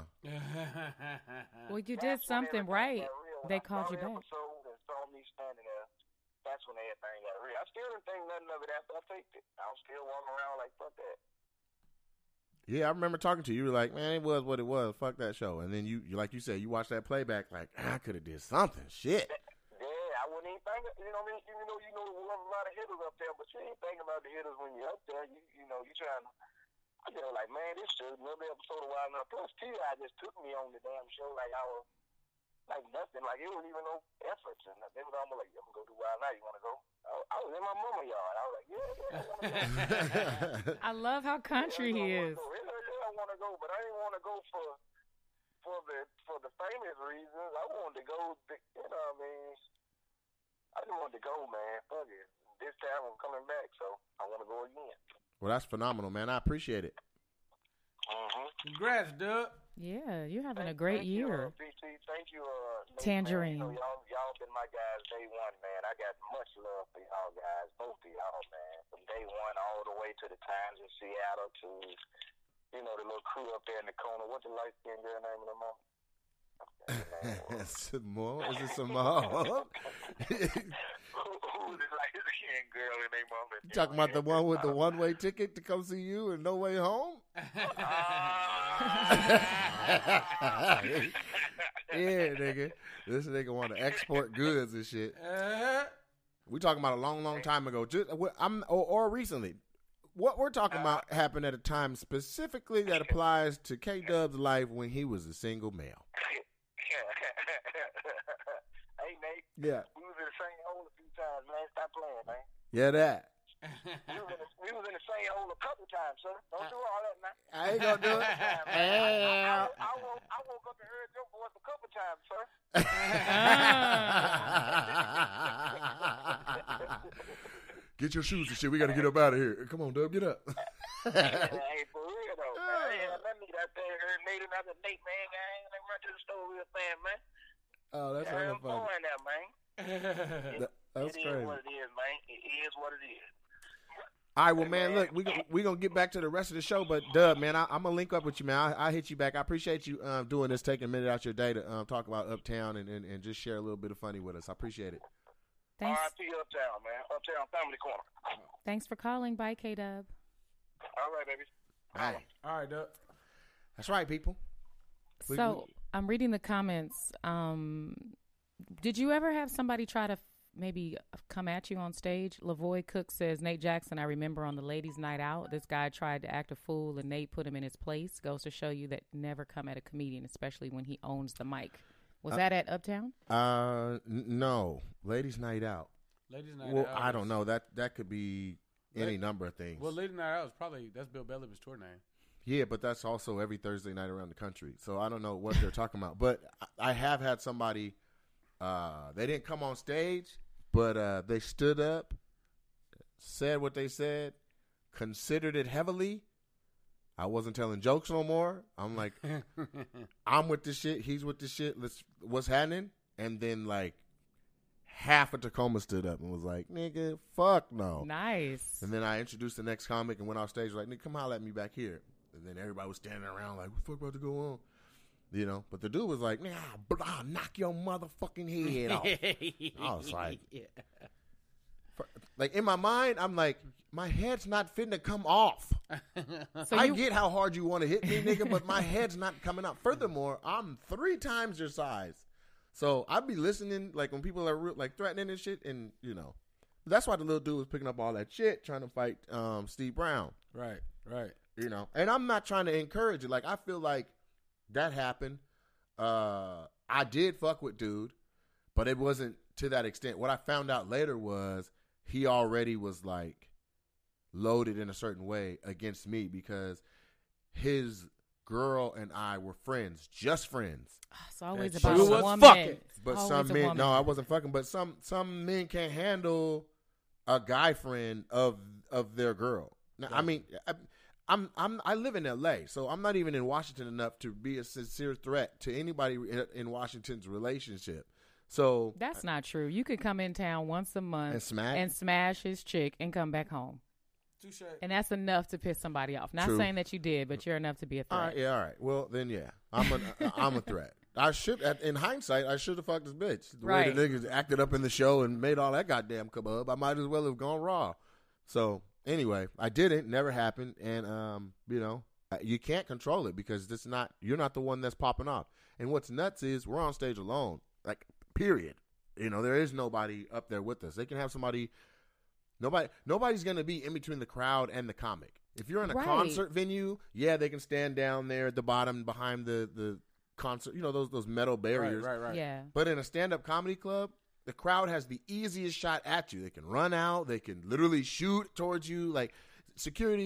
Well, you That's did when something everything right. got real. When They I called saw you the back. episode and saw me standing there, that's when everything got real. I still didn't think nothing of it after I faked it. I was still walking around like, fuck that. Yeah, I remember talking to you. You were like, man, it was what it was. Fuck that show. And then you, you like you said, you watched that playback like, I could have did something. Shit. Yeah, I wouldn't even think, of, you know, what I mean, even though you know there was a lot of hitters up there, but you ain't thinking about the hitters when you're up there. You, you know, you trying to. I just like, man, this shit, another episode of Wild Now. Plus, T I just took me on the damn show like I was, like nothing. Like, it wasn't even no efforts. And they was almost like, I'm going to go do Wild Now. You want to go? I, I was in my mama yard. I was like, yeah, yeah, I want to go. I love how country he is. Yeah, yeah, I want to go, but I didn't want to go for for the for the famous reasons. I wanted to go, to, you know what I mean? I just wanted to go, man. Fuck it. This time I'm coming back, so I want to go again. Well, that's phenomenal, man. I appreciate it. Mm-hmm. Congrats, Dub. Yeah, you're having a Thank- great thank year. You, uh, B T. Thank you, uh, Nate, Tangerine. Man. You know, y'all, y'all been my guys day one, man. I got much love for y'all guys, both of y'all, man. From day one all the way to the times in Seattle to, you know, the little crew up there in the corner. What's the light skin girl name of them all? Simone? Is it Simone? Who who the light skin girl in their mama? You talking about the one with the one way ticket to come see you and no way home? Yeah, nigga. This nigga want to export goods and shit. Uh, We talking about a long, long time ago. Just I'm or, or recently. What we're talking about happened at a time specifically that applies to K Dub's life when he was a single male. Hey, Nate. Yeah. We was in the same hole a few times, man. Stop playing, man. Yeah, that. We was in the, we was in the same hole a couple times, sir. Don't do all that, man. I ain't gonna do it. I, I, I, woke, I woke up and heard your voice a couple times, sir. Get your shoes and shit. We got to get up out of here. Come on, Dub, get up. Hey, for real, though. Man, let me that there heard Nate and I said, Nate, man, gang, let me run to the store real fast, man. Oh, that's Yeah, hella I'm funny. pouring that, man. That- That's it crazy. is what it is, man. It is what it is. All right, well, man, look, we gon- we gonna get back to the rest of the show, but Dub, man, I, I'm gonna link up with you, man. I, I hit you back. I appreciate you um, doing this, taking a minute out your day to um, talk about Uptown and, and, and just share a little bit of funny with us. I appreciate it. Thanks. R I P Uptown, man. Uptown Family Corner. Thanks for calling. Bye, K Dub. All right, baby. All right, all right, Dub. that's right, people. We- So I'm reading the comments. Um, did you ever have somebody try to f- maybe come at you on stage? Lavoy Cook says, Nate Jackson, I remember on the ladies' night out, this guy tried to act a fool and Nate put him in his place. Goes to show you that never come at a comedian, especially when he owns the mic. Was Uh, that at Uptown? Uh, n- no, ladies' night out. Ladies' night Well, out. I don't is- know. That that could be any Late- number of things. Well, Ladies' night out is probably that's Bill Bellamy's tour name. Yeah, but that's also every Thursday night around the country. So I don't know what they're talking about. But I I have had somebody, uh, they didn't come on stage, but uh, they stood up, said what they said, considered it heavily. I wasn't telling jokes no more. I'm like, I'm with this shit. He's with this shit. Let's, what's happening? And then like half of Tacoma stood up and was like, nigga, fuck no. Nice. And then I introduced the next comic and went off stage like, nigga, come holler at me back here. And then everybody was standing around like, what the fuck about to go on? You know, but the dude was like, nah, I'll knock your motherfucking head off. I was like, for, like in my mind, I'm like, my head's not fitting to come off. So I you- get how hard you want to hit me, nigga, but my head's not coming out. Furthermore, I'm three times your size. So I'd be listening, like when people are real, like threatening and shit, and you know, that's why the little dude was picking up all that shit, trying to fight um, Steve Brown. Right, right. You know, and I'm not trying to encourage it. Like I feel like that happened. Uh, I did fuck with dude, but it wasn't to that extent. What I found out later was he already was like loaded in a certain way against me because his girl and I were friends, just friends. It's always That about you a was woman. fucking. But Always some a men, woman. no, I wasn't fucking. But some some men can't handle a guy friend of of their girl. Now, I mean, I, I'm I'm I live in L A, so I'm not even in Washington enough to be a sincere threat to anybody in, in Washington's relationship. So That's not true. You could come in town once a month And smack? and smash his chick and come back home. Touche. And that's enough to piss somebody off. Not True. saying that you did, but you're enough to be a threat. all right, yeah, all right. Well, then yeah, I'm a I'm a threat. I should, in hindsight, I should have fucked this bitch. The way Right. the niggas acted up in the show and made all that goddamn kebab, I might as well have gone raw. So anyway, I didn't. Never happened, and um, you know, you can't control it because it's not. You're not the one that's popping off. And what's nuts is we're on stage alone. Like, period. You know, there is nobody up there with us. They can have somebody. Nobody. Nobody's gonna be in between the crowd and the comic. If you're in a Right. concert venue, yeah, they can stand down there at the bottom behind the the concert. You know, those those metal Right, barriers. right, right. Yeah. But in a stand-up comedy club, the crowd has the easiest shot at you. They can run out. They can literally shoot towards you. Like, security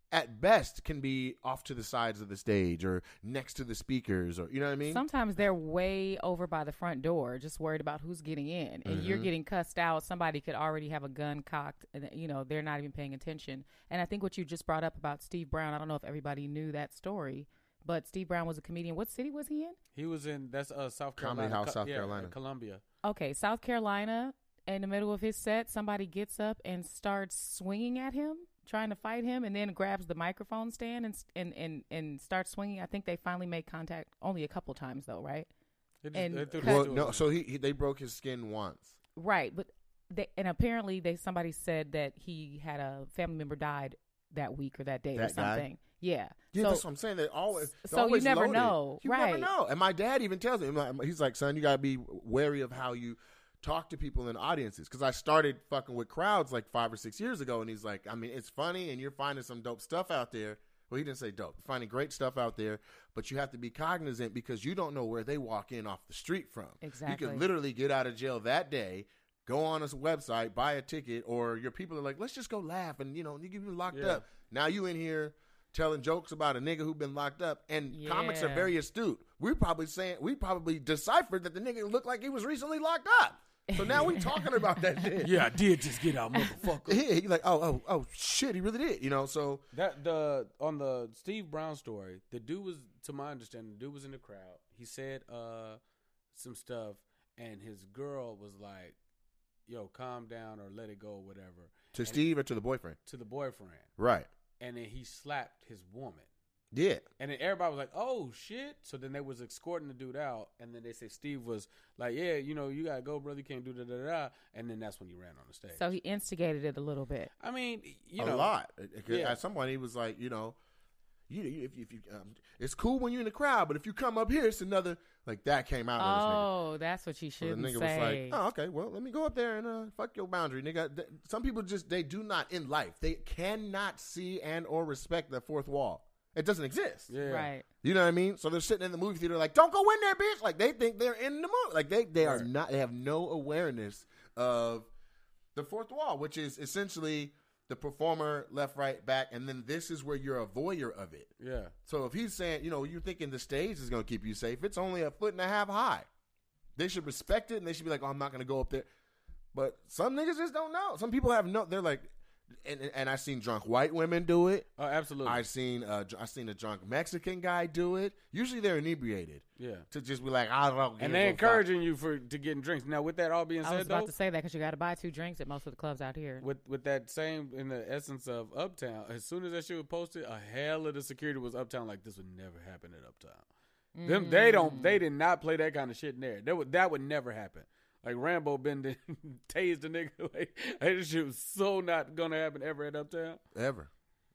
at best can be off to the sides of the stage or next to the speakers, or you know what I mean? Sometimes they're way over by the front door, just worried about who's getting in, and mm-hmm. you're getting cussed out. Somebody could already have a gun cocked, and you know they're not even paying attention. And I think what you just brought up about Steve Brown, I don't know if everybody knew that story, but Steve Brown was a comedian. What city was he in? He was in that's uh, South Carolina, Comedy House, Co- South yeah, Carolina, Columbia. Okay, South Carolina. In the middle of his set, somebody gets up and starts swinging at him, trying to fight him, and then grabs the microphone stand and and and, and starts swinging. I think they finally made contact only a couple times, though, right? They just, and they threw well, the no, so he, he they broke his skin once, right? But they, and apparently they somebody said that he had a family member died that week or that day that or something. Guy? Yeah, yeah, so, that's what I'm saying. They always so always you never loaded. know, You right? never know. And my dad even tells me, he's like, son, you gotta be wary of how you talk to people in audiences, because I started fucking with crowds like five or six years ago, and he's like, I mean, it's funny and you're finding some dope stuff out there. Well, he didn't say dope. You're finding great stuff out there, but you have to be cognizant because you don't know where they walk in off the street from. Exactly. You could literally get out of jail that day, go on a website, buy a ticket, or your people are like, let's just go laugh, and you know, you get locked Yeah. up. Now you in here telling jokes about a nigga who been locked up, and Yeah. comics are very astute. We probably saying we probably deciphered that the nigga looked like he was recently locked up. So now we talking about that shit. Yeah, I did just get out, motherfucker. Yeah, he like, oh, oh, oh, shit, he really did. You know, so That the on the Steve Brown story, the dude was, to my understanding, the dude was in the crowd. He said uh some stuff, and his girl was like, "Yo, calm down or let it go, or whatever." to And Steve or to the boyfriend, to the boyfriend, right? and then he slapped his woman. Yeah, And then everybody was like, "Oh shit!" So then they was escorting the dude out, and then they said Steve was like, "Yeah, you know, you gotta go, brother. You can't do da da da." And then that's when he ran on the stage. So he instigated it a little bit. I mean, you a know, lot. It- it- Yeah. At some point, he was like, you know, you, you if, you- if you, um, it's cool when you're in the crowd, but if you come up here, it's another like that came out. of this nigga. Oh, that's what you So the shouldn't nigga say. was like, oh, okay, well, let me go up there and uh, fuck your boundary, nigga. Th- Some people just, they do not, in life, they cannot see and or respect the fourth wall. It doesn't exist. yeah, Right. You know what I mean? So they're sitting in the movie theater like, don't go in there, bitch. Like, they think they're in the movie. Like, they, they are Right. not, they have no awareness of the fourth wall, which is essentially the performer left, right, back, and then this is where you're a voyeur of it. yeah. So if he's saying, you know, you're thinking the stage is going to keep you safe, it's only a foot and a half high. They should respect it, and they should be like, oh, I'm not going to go up there. But some niggas just don't know. Some people have no, they're like, and, and I've seen drunk white women do it. Oh, absolutely. I've seen uh, I've seen a drunk Mexican guy do it. Usually they're inebriated. Yeah. To just be like, I don't give And a they fuck. encouraging you for to getting drinks. Now, with that all being I was said, about though, to say that because you got to buy two drinks at most of the clubs out here. with with that same in the essence of Uptown, as soon as that shit was posted, a hell of the security was Uptown. Like, this would never happen at Uptown. Them they don't they did not play that kind of shit in there. That would that would never happen. Like Rambo been to tased the nigga. Like, that shit was so not gonna happen ever at Uptown. Ever.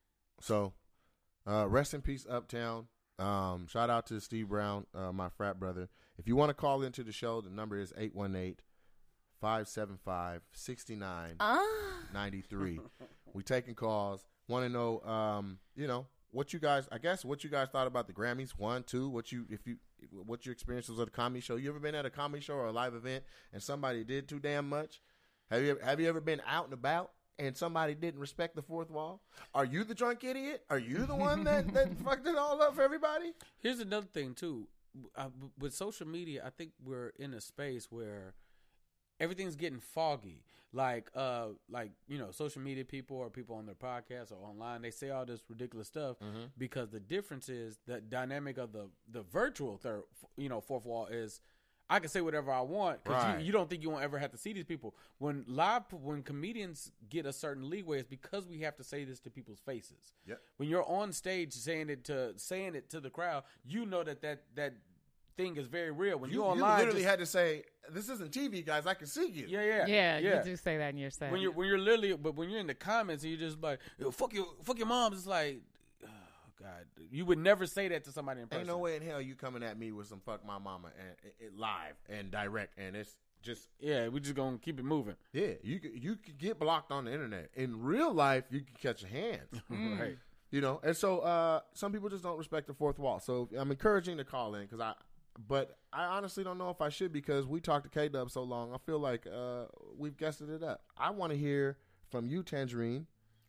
So, uh, rest in peace, Uptown. Um, shout out to Steve Brown, uh, my frat brother. If you want to call into the show, the number is eight one eight, five seven five, six nine nine three. We taking calls. Want to know, um, you know, what you guys, I guess, what you guys thought about the Grammys. One, two, what you, if you, what your experience was at a comedy show. You ever been at a comedy show or a live event and somebody did too damn much? Have you, have you ever been out and about and somebody didn't respect the fourth wall? Are you the drunk idiot? Are you the one that, that fucked it all up for everybody? Here's another thing too. Uh, with social media, I think we're in a space where everything's getting foggy. Like, uh, like you know, social media people or people on their podcasts or online, they say all this ridiculous stuff Mhm. because the difference is the dynamic of the the virtual third, you know, fourth wall is. I can say whatever I want because Right. you, you don't think you won't ever have to see these people. When live, when comedians get a certain leeway, it's because we have to say this to people's faces. Yep. When you're on stage saying it to saying it to the crowd, you know that that, that thing is very real. When You, you're you online, literally just- had to say, this isn't T V, guys. I can see you. yeah, yeah, Yeah, yeah. you do say that in your set. When you're when you're literally, but when you're in the comments and you're just like, Yo, fuck your fuck your mom, it's like, oh God, you would never say that to somebody in person. Ain't no way in hell you coming at me with some fuck my mama and it, it live and direct, and it's just Yeah, we just gonna keep it moving. yeah. You could, you could get blocked on the internet. In real life, you could catch your hands. Right. You know, and so uh, some people just don't respect the fourth wall. So I'm encouraging to call in because I, but I honestly don't know if I should because we talked to K-Dub so long. I feel like uh, we've guessed it up. I want to hear from you, Tangerine.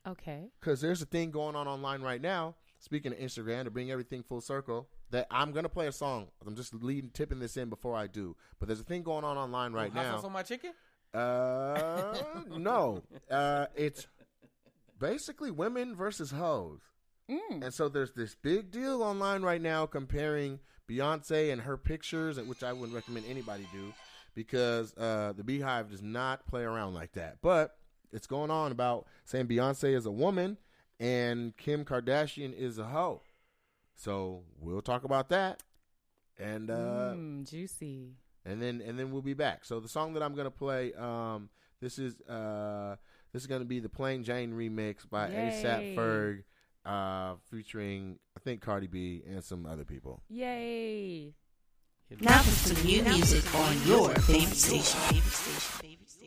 Okay. Because there's a thing going on online right now, speaking of Instagram, to bring everything full circle, that I'm going to play a song. I'm just leading, tipping this in before I do. But there's a thing going on online right oh, hot now. sauce on my chicken? Uh, no. Uh, it's basically women versus hoes. Mm. And so there's this big deal online right now comparing Beyonce and her pictures, which I wouldn't recommend anybody do, because uh, the Beehive does not play around like that. But it's going on about saying Beyonce is a woman and Kim Kardashian is a hoe. So we'll talk about that. And uh, mm, juicy. And then and then we'll be back. So the song that I'm gonna play, um, this is uh, this is gonna be the Plain Jane remix by Yay. ASAP Ferg, uh, featuring I think Cardi B and some other people. Yay! Now for some new music on your favorite station. Favorite station. Favorite station.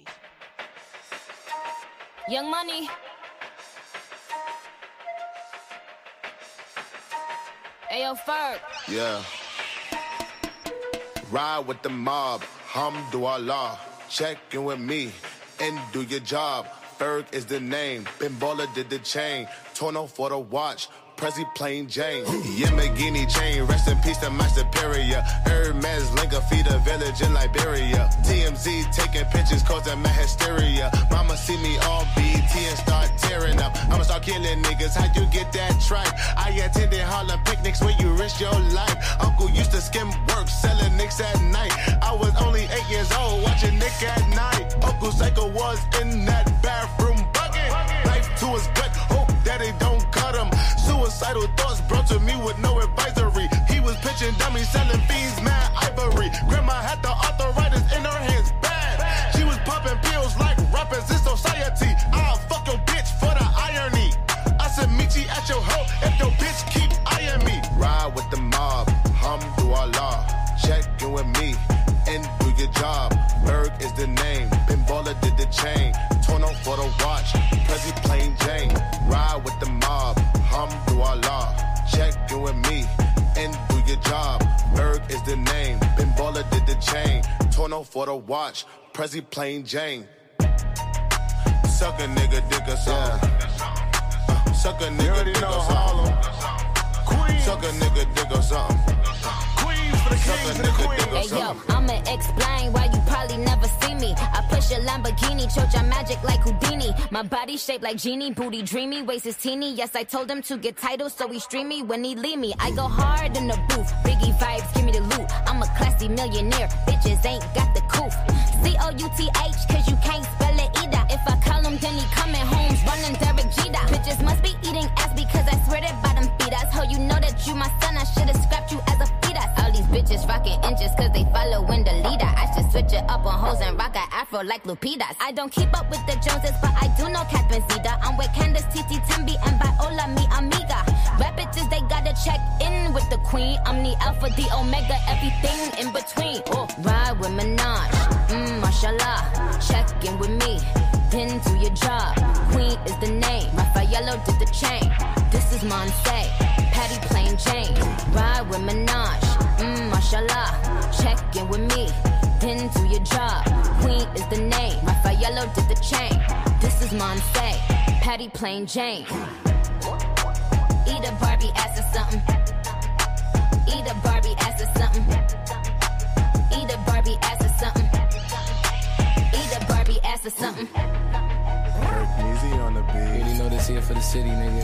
Young Money. Ayo, Ferg. Yeah. Ride with the mob, Hamdulillah. Check in with me and do your job. Ferg is the name. Bimbola did the chain. Torno for the watch. Prezi Plain Jane. Yamagini chain. Rest in peace to my superior. Hermes Linka feed a village in Liberia. T M Z taking pictures causing my hysteria. Mama see me on B E T and start tearing up. I'ma start killing niggas. How you get that tripe? I attended Harlem picnics where you risk your life. Uncle used to skim work selling nicks at night. I was only eight years old watching Nick at night. Uncle Psycho was in that bathroom bucket. Knife to his gut. Hope that they don't cut him. Suicidal thoughts brought to me with no advisory. He was pitching dummies, selling fiends, mad ivory. Grandma had the arthritis in her hands, bad. She was popping pills like rappers in society. I'll fuck your bitch for the irony. I said meet you at your hoe if your bitch keep eyeing me. Ride with the mob, Hamdulillah. Check in with me and do your job. Berg is the name. Bimbola did the chain. Torno for the watch. Prezi Plain Jane. Ride with the mob. Hamdulillah. Check in with me and do your job. Berg is the name. Bimbola did the chain. Torno for the watch. Prezi Plain Jane. Suck a nigga, dick or something. Uh, suck a nigga, dick or something. Suck a nigga, dick or something. Hey yo, I'ma explain why you probably never see me. I push a Lamborghini, Chocha magic like Houdini. My body shaped like genie, booty dreamy, waist is teeny. Yes, I told him to get titles, so he stream me when he leave me. I go hard in the booth, Biggie vibes, give me the loot. I'm a classy millionaire, bitches ain't got the coof. C O U T H, cause you can't spell it either. If I call him, then he coming home, running Derek Jeter. Bitches must be eating ass because I swear that bottom feed us. Ho, you know that you my son, I should've scrapped you as a fetus. All these bitches rocking inches cause they following the leader. I should switch it up on hoes and rock an afro like Lupitas. I don't keep up with the Joneses, but I do know Catherine Zeta. I'm with Candace, Titi, Tembi, and Viola, mi amiga. Rap bitches, they gotta check in with the queen. I'm the alpha, the omega, everything in between. Oh, ride with Minaj, mmm, mashallah. Check in with me, then do your job. Queen is the name, Raffaello did the chain. This is Monse, Patty Plain Jane. Ride with Minaj, mmm, mashallah. Check in with me, then do your job. Queen is the name, Raffaello did the chain. This is Monse, Patty Plain Jane. Eat a Barbie ass or something. Eat a Barbie ass or something. Eat a Barbie ass or something. Eat a Barbie ass or something. Easy on the beat. You know this here for the city, nigga.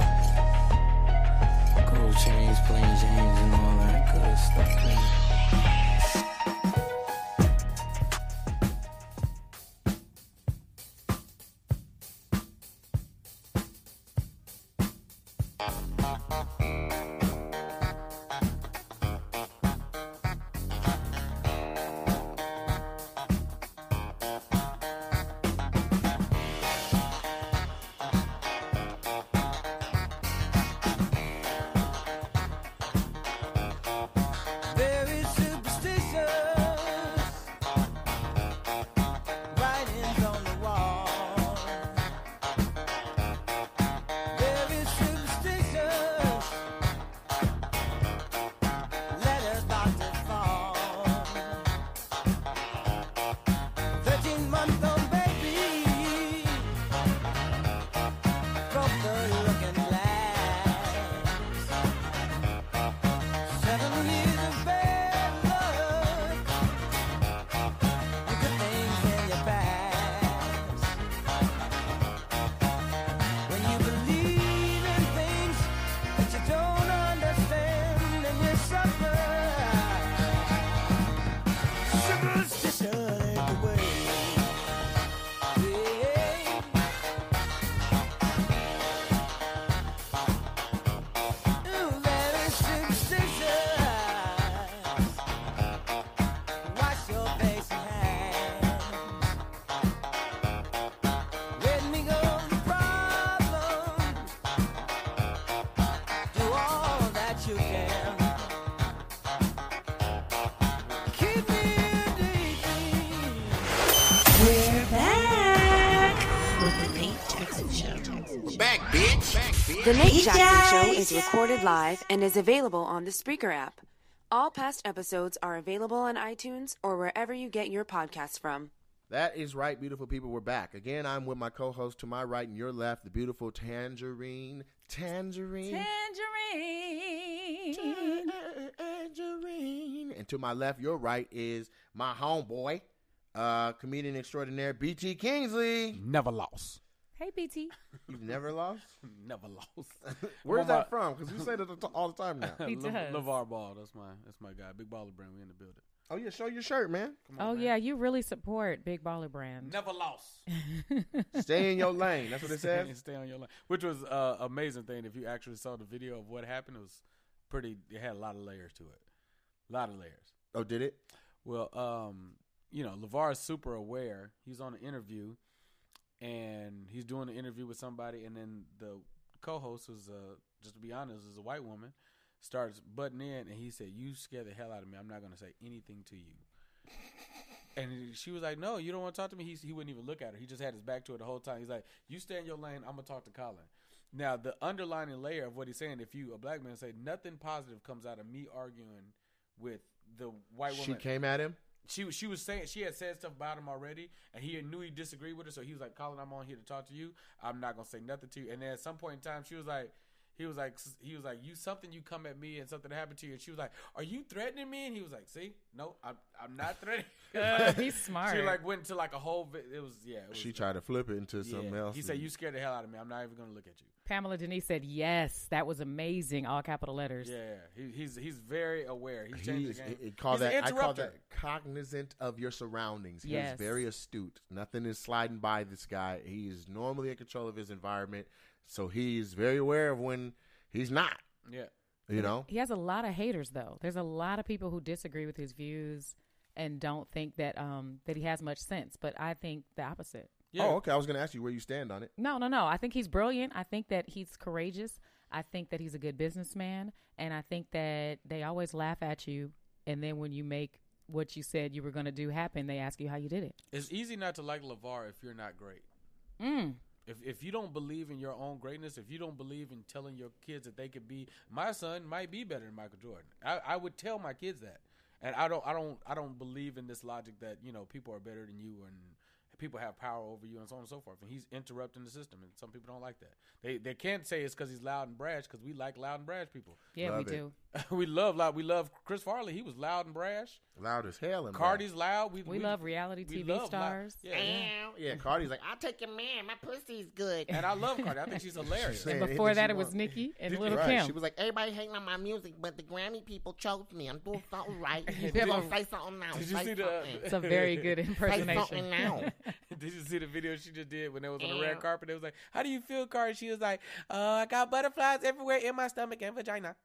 Gold chains, plain James, and all that good stuff, nigga. Very superstitious. back, bitch. Back, bitch. The Nate Hey, Jackson Show guys. is recorded live and is available on the Spreaker app. All past episodes are available on iTunes or wherever you get your podcasts from. That is right, beautiful people. We're back. Again, I'm with my co-host to my right and your left, the beautiful Tangerine. Tangerine. Tangerine. Tangerine. And to my left, your right is my homeboy, uh, comedian extraordinaire, B T Kingsley. Never lost. Hey, B T. You've never lost? Never lost. Where's I'm on that from? Because you say that all the time now. He Le- does. LeVar Ball. That's my that's my guy. Big Baller Brand. We in the building. Oh, yeah, show your shirt, man. Come on, Oh, man. yeah, you really support Big Baller Brand. Never lost. Stay in your lane. That's what it Stay, says. stay on your line. Which was uh, amazing thing. If you actually saw the video of what happened, it was pretty. It had a lot of layers to it. A lot of layers. Oh, did it? Well, um, you know, LeVar is super aware. He's on an interview, and he's doing an interview with somebody, and then the co-host, who's uh, just to be honest, is a white woman, starts butting in, and he said, "You scare the hell out of me. I'm not going to say anything to you." And she was like, "No, you don't want to talk to me." He, he wouldn't even look at her. He just had his back to her the whole time. He's like, "You stay in your lane. I'm going to talk to Colin." Now, the underlining layer of what he's saying, if you, a black man, say nothing positive comes out of me arguing with the white woman. She came at him? She was she was saying she had said stuff about him already, and he knew he disagreed with her. So he was like, "Colin, I'm on here to talk to you. I'm not gonna say nothing to you." And then at some point in time, she was like, "He was like, he was like, you something you come at me and something happened to you." And she was like, "Are you threatening me?" And he was like, "See, no, I'm I'm not threatening." Uh, he's smart. She like went into like a whole. Vi- it was yeah. It was, She tried to flip it into yeah. something else. He said, "You scared the hell out of me. I'm not even gonna look at you." Pamela Denise said, yes, that was amazing, all capital letters. Yeah, he, he's he's very aware. He's changed He's, the game. it- it call He's an that, I call interrupter. that cognizant of your surroundings. Yes. He's very astute. Nothing is sliding by this guy. He is normally in control of his environment, so he's very aware of when he's not. Yeah. You know? He has a lot of haters, though. There's a lot of people who disagree with his views and don't think that um that he has much sense. But I think the opposite. Yeah. Oh, okay. I was going to ask you where you stand on it. No, no, no. I think he's brilliant. I think that he's courageous. I think that he's a good businessman. And I think that they always laugh at you. And then when you make what you said you were going to do happen, they ask you how you did it. It's easy not to like LeVar if you're not great. Mm. If if you don't believe in your own greatness, if you don't believe in telling your kids that they could be, my son might be better than Michael Jordan. I, I would tell my kids that, and I don't I don't I don't believe in this logic that you know people are better than you and people have power over you and so on and so forth. And he's interrupting the system, and some people don't like that. They they can't say it's because he's loud and brash because we like loud and brash people. Yeah, Love we it. do. we love loud. We love Chris Farley. He was loud and brash. Loud as hell. And Cardi's loud. We We love reality we T V love loud- stars. Yeah, yeah. Yeah, Cardi's like, I'll take your man. My pussy's good. And I love Cardi. I think she's hilarious. saying And before anything that, she it was wants. Nikki and Did- Little right. Kim. She was like, everybody hating on my music, but the Grammy people chose me. I'm doing something right. You Did gonna you- say something now. Did you Say see the? something. It's a very good Say impersonation. something now. Did you see the video she just did when they was on the red carpet? It was like, "How do you feel, Cardi?" She was like, "Uh, I got butterflies everywhere in my stomach and vagina."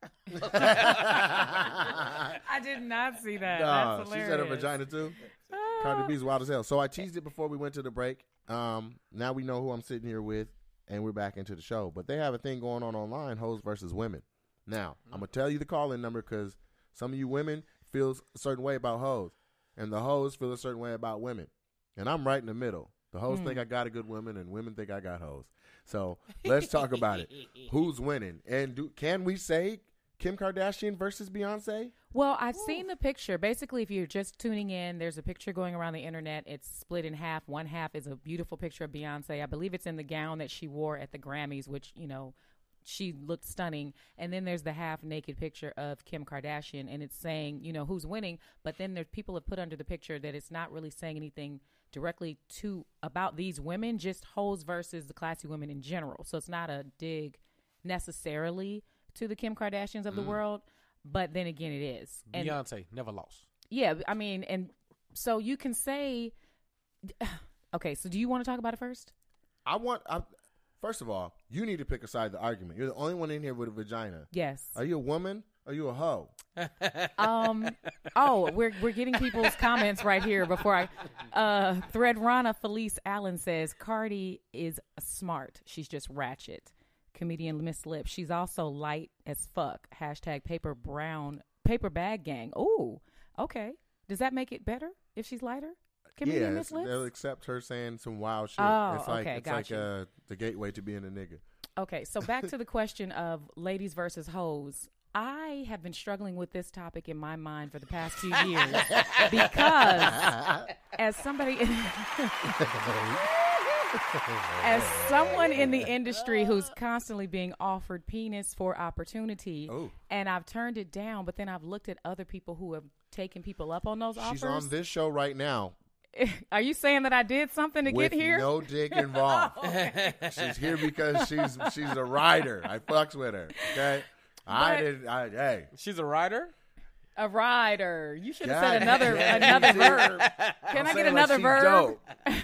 I did not see that. Nah, That's she hilarious. said a vagina too. Cardi B's wild as hell. So I teased it before we went to the break. Um, now we know who I'm sitting here with, and we're back into the show. But they have a thing going on online, hoes versus women. Now, I'm going to tell you the call-in number because some of you women feel a certain way about hoes, and the hoes feel a certain way about women. And I'm right in the middle. The hoes Hmm. think I got a good woman, and women think I got hoes. So let's talk about it. Who's winning? And do, can we say Kim Kardashian versus Beyonce? Well, I've seen the picture. Basically, if you're just tuning in, there's a picture going around the internet. It's split in half. One half is a beautiful picture of Beyonce. I believe it's in the gown that she wore at the Grammys, which, you know, she looked stunning. And then there's the half naked picture of Kim Kardashian, and it's saying, you know, who's winning. But then there's people have put under the picture that it's not really saying anything directly to about these women, just hoes versus the classy women in general. So it's not a dig necessarily to the Kim Kardashians of the world, but then again, it is. And Beyonce never lost. yeah, I mean, and so you can say, okay, so do you want to talk about it first? I want. I, first of all, you need to pick a side of the argument. You're the only one in here with a vagina. Yes. Are you a woman? Or are you a hoe? Um. Oh, we're we're getting people's comments right here before I. Uh, Thread Rana Felice Allen says Cardi is smart. She's just ratchet. Comedian Miss Lip. She's also light as fuck. Hashtag paper brown paper bag gang. Oh, okay. Does that make it better if she's lighter? Comedian yeah, Miss it's- Lips. they'll accept her saying some wild shit. Oh, it's like okay, it's got like you. uh, the gateway to being a nigga. Okay, so back to the question of ladies versus hoes. I have been struggling with this topic in my mind for the past few years because as somebody as someone in the industry who's constantly being offered penis for opportunity, Ooh. and I've turned it down, but then I've looked at other people who have taken people up on those She's offers. on this show right now. Are you saying that I did something to with get here? no dick involved. She's here because she's she's a rider. I fucks with her. Okay, I But- did. I hey. She's a writer. A rider. You should have God said another damn, another you did. verb. Can I'm I get saying like another she verb? dope.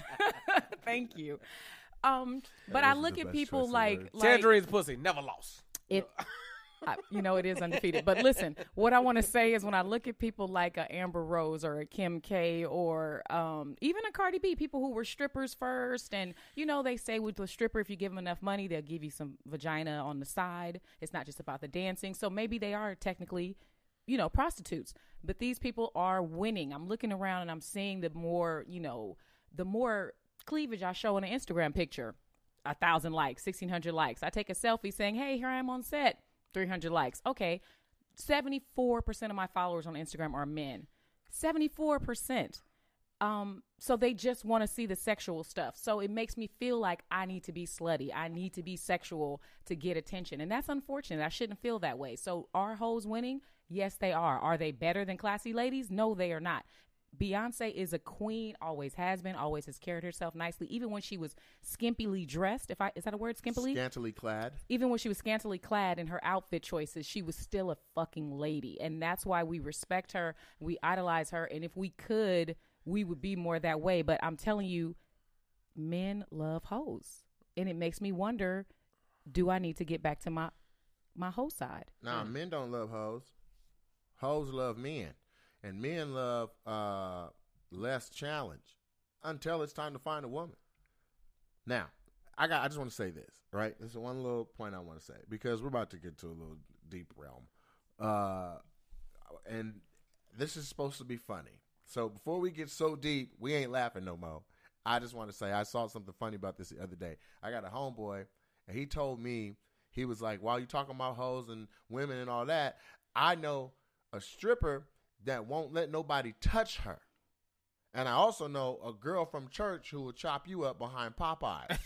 Thank you. Um, but That I is look the at best people choice of like, words. like Tangerine's pussy never lost. it. I, you know, it is undefeated. But listen, what I want to say is when I look at people like a Amber Rose or a Kim K or um, even a Cardi B, people who were strippers first, and you know they say with the stripper, if you give them enough money, they'll give you some vagina on the side. It's not just about the dancing. So maybe they are technically, you know, prostitutes. But these people are winning. I'm looking around and I'm seeing the more, you know, the more cleavage I show in an Instagram picture, a thousand likes, sixteen hundred likes. I take a selfie saying, "Hey, here I am on set." three hundred likes. Okay. seventy-four percent of my followers on Instagram are men. seventy-four percent. Um, so they just want to see the sexual stuff. So it makes me feel like I need to be slutty. I need to be sexual to get attention. And that's unfortunate. I shouldn't feel that way. So are hoes winning? Yes, they are. Are they better than classy ladies? No, they are not. Beyonce is a queen, always has been, always has carried herself nicely. Even when she was skimpily dressed, if I is that a word, skimpily? Scantily clad. Even when she was scantily clad in her outfit choices, she was still a fucking lady. And that's why we respect her, we idolize her, and if we could, we would be more that way. But I'm telling you, men love hoes. And it makes me wonder, do I need to get back to my my hoe side? Nah, men don't love hoes. Hoes love men. And men love uh, less challenge until it's time to find a woman. Now, I got. I just want to say this, right? This is one little point I want to say because we're about to get to a little deep realm. Uh, and this is supposed to be funny. So before we get so deep, we ain't laughing no more. I just want to say I saw something funny about this the other day. I got a homeboy, and he told me, he was like, while you talking about hoes and women and all that, I know a stripper that won't let nobody touch her. And I also know a girl from church who will chop you up behind Popeye.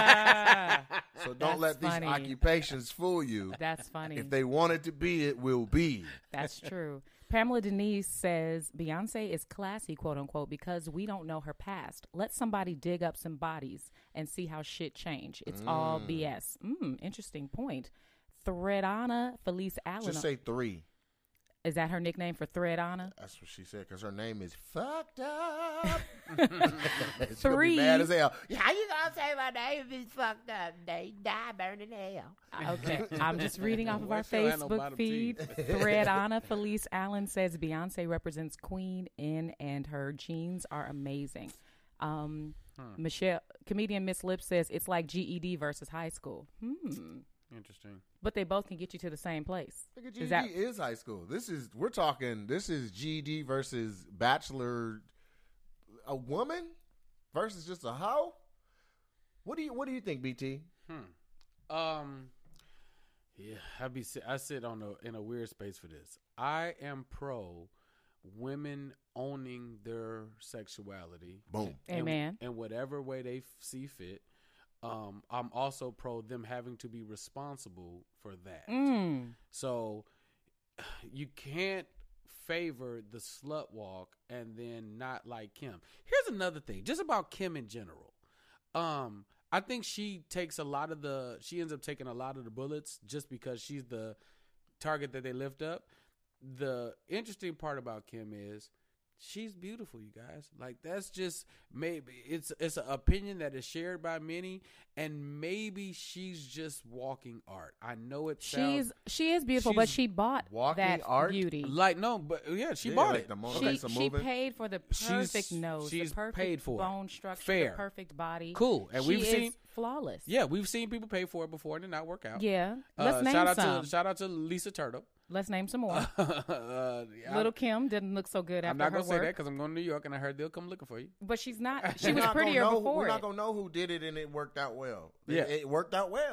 So don't That's let funny. these occupations fool you. That's funny. If they want it to be, it will be. That's true. Pamela Denise says Beyonce is classy, quote unquote, because we don't know her past. Let somebody dig up some bodies and see how shit change. It's Mm. all B S. Mm, interesting point. Threadana Felice Allen. Just say three. Is that her nickname for Threadana? That's what she said, because her name is fucked up. She's gonna Three. be mad as hell. How you gonna say my name is fucked up? They die burning hell. Okay, I'm just reading off of our Why she don't have no Facebook bottom feed. teeth? Threadana Felice Allen says Beyonce represents queen in, and her jeans are amazing. Um, Michelle, comedian Miss Lip says it's like G E D versus high school. Hmm. Interesting. But they both can get you to the same place. Nigga, G E D Is that is high school. This is we're talking. This is G E D versus bachelor. A woman versus just a hoe. What do you What do you think, B T? Hmm. Um. Yeah, I be si- I sit on a in a weird space for this. I am pro women owning their sexuality. Boom. in- Amen. In whatever way they f- see fit. Um, I'm also pro them having to be responsible for that. Mm. So you can't favor the slut walk and then not like Kim. Here's another thing, just about Kim in general. Um, I think she takes a lot of the, she ends up taking a lot of the bullets just because she's the target that they lift up. The interesting part about Kim is she's beautiful, you guys. Like, that's just maybe it's it's an opinion that is shared by many, and maybe she's just walking art. I know it sounds She's she is beautiful, but she's she bought walking that art? beauty. like no, but yeah, she Yeah, bought like it. the Mona She, Lisa she moving. paid for the She's- perfect nose, she's the perfect paid for it. bone structure, Fair. the perfect body. Cool, and She we've is seen flawless. yeah, we've seen people pay for it before and it not work out. Yeah. Uh, Let's name shout out some. to shout out to Lisa Turtle. Let's name some more. uh, yeah, Little Kim didn't look so good after I'm not her gonna work, say that because I'm going to New York and I heard they'll come looking for you. but she's not. She We're was not gonna prettier know who- before We're it. not gonna know who did it, and it worked out well. It- Yeah. it, worked out well.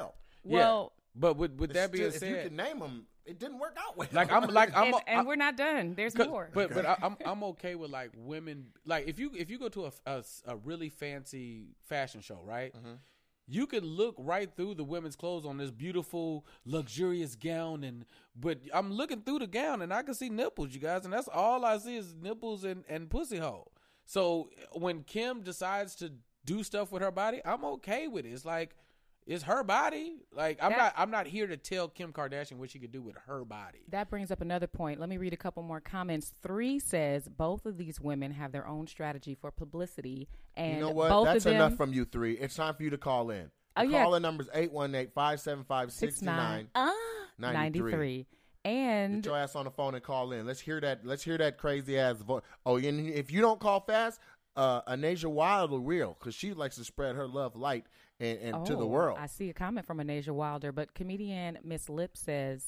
Well, but with with that It's being still- if you said, can name them, it didn't work out well. like I'm like I'm and, a- and I- we're not done. There's 'cause- more. But but I, I'm I'm okay with like women. Like if you if you go to a a, a really fancy fashion show, right? Mm-hmm. You can look right through the women's clothes on this beautiful, luxurious gown, and but I'm looking through the gown and I can see nipples, you guys, and that's all I see is nipples and, and pussy hole. So when Kim decides to do stuff with her body, I'm okay with it. It's like it's her body. Like I'm That- not I'm not here to tell Kim Kardashian what she could do with her body. That brings up another point. Let me read a couple more comments. Three says both of these women have their own strategy for publicity, and You know what? both That's of them enough from you three. It's time for you to call in. Oh, The yeah. call in number is eight one eight, five seven five, six six nine nine. uh, ninety-three. ninety-three. And Get your ass on the phone and call in. Let's hear that. Let's hear that crazy ass voice. Oh, and if you don't call fast, uh, Anasia Wilder will, because she likes to spread her love light and, and to the Oh, world. I see a comment from Anasia Wilder, but comedian Miss Lip says,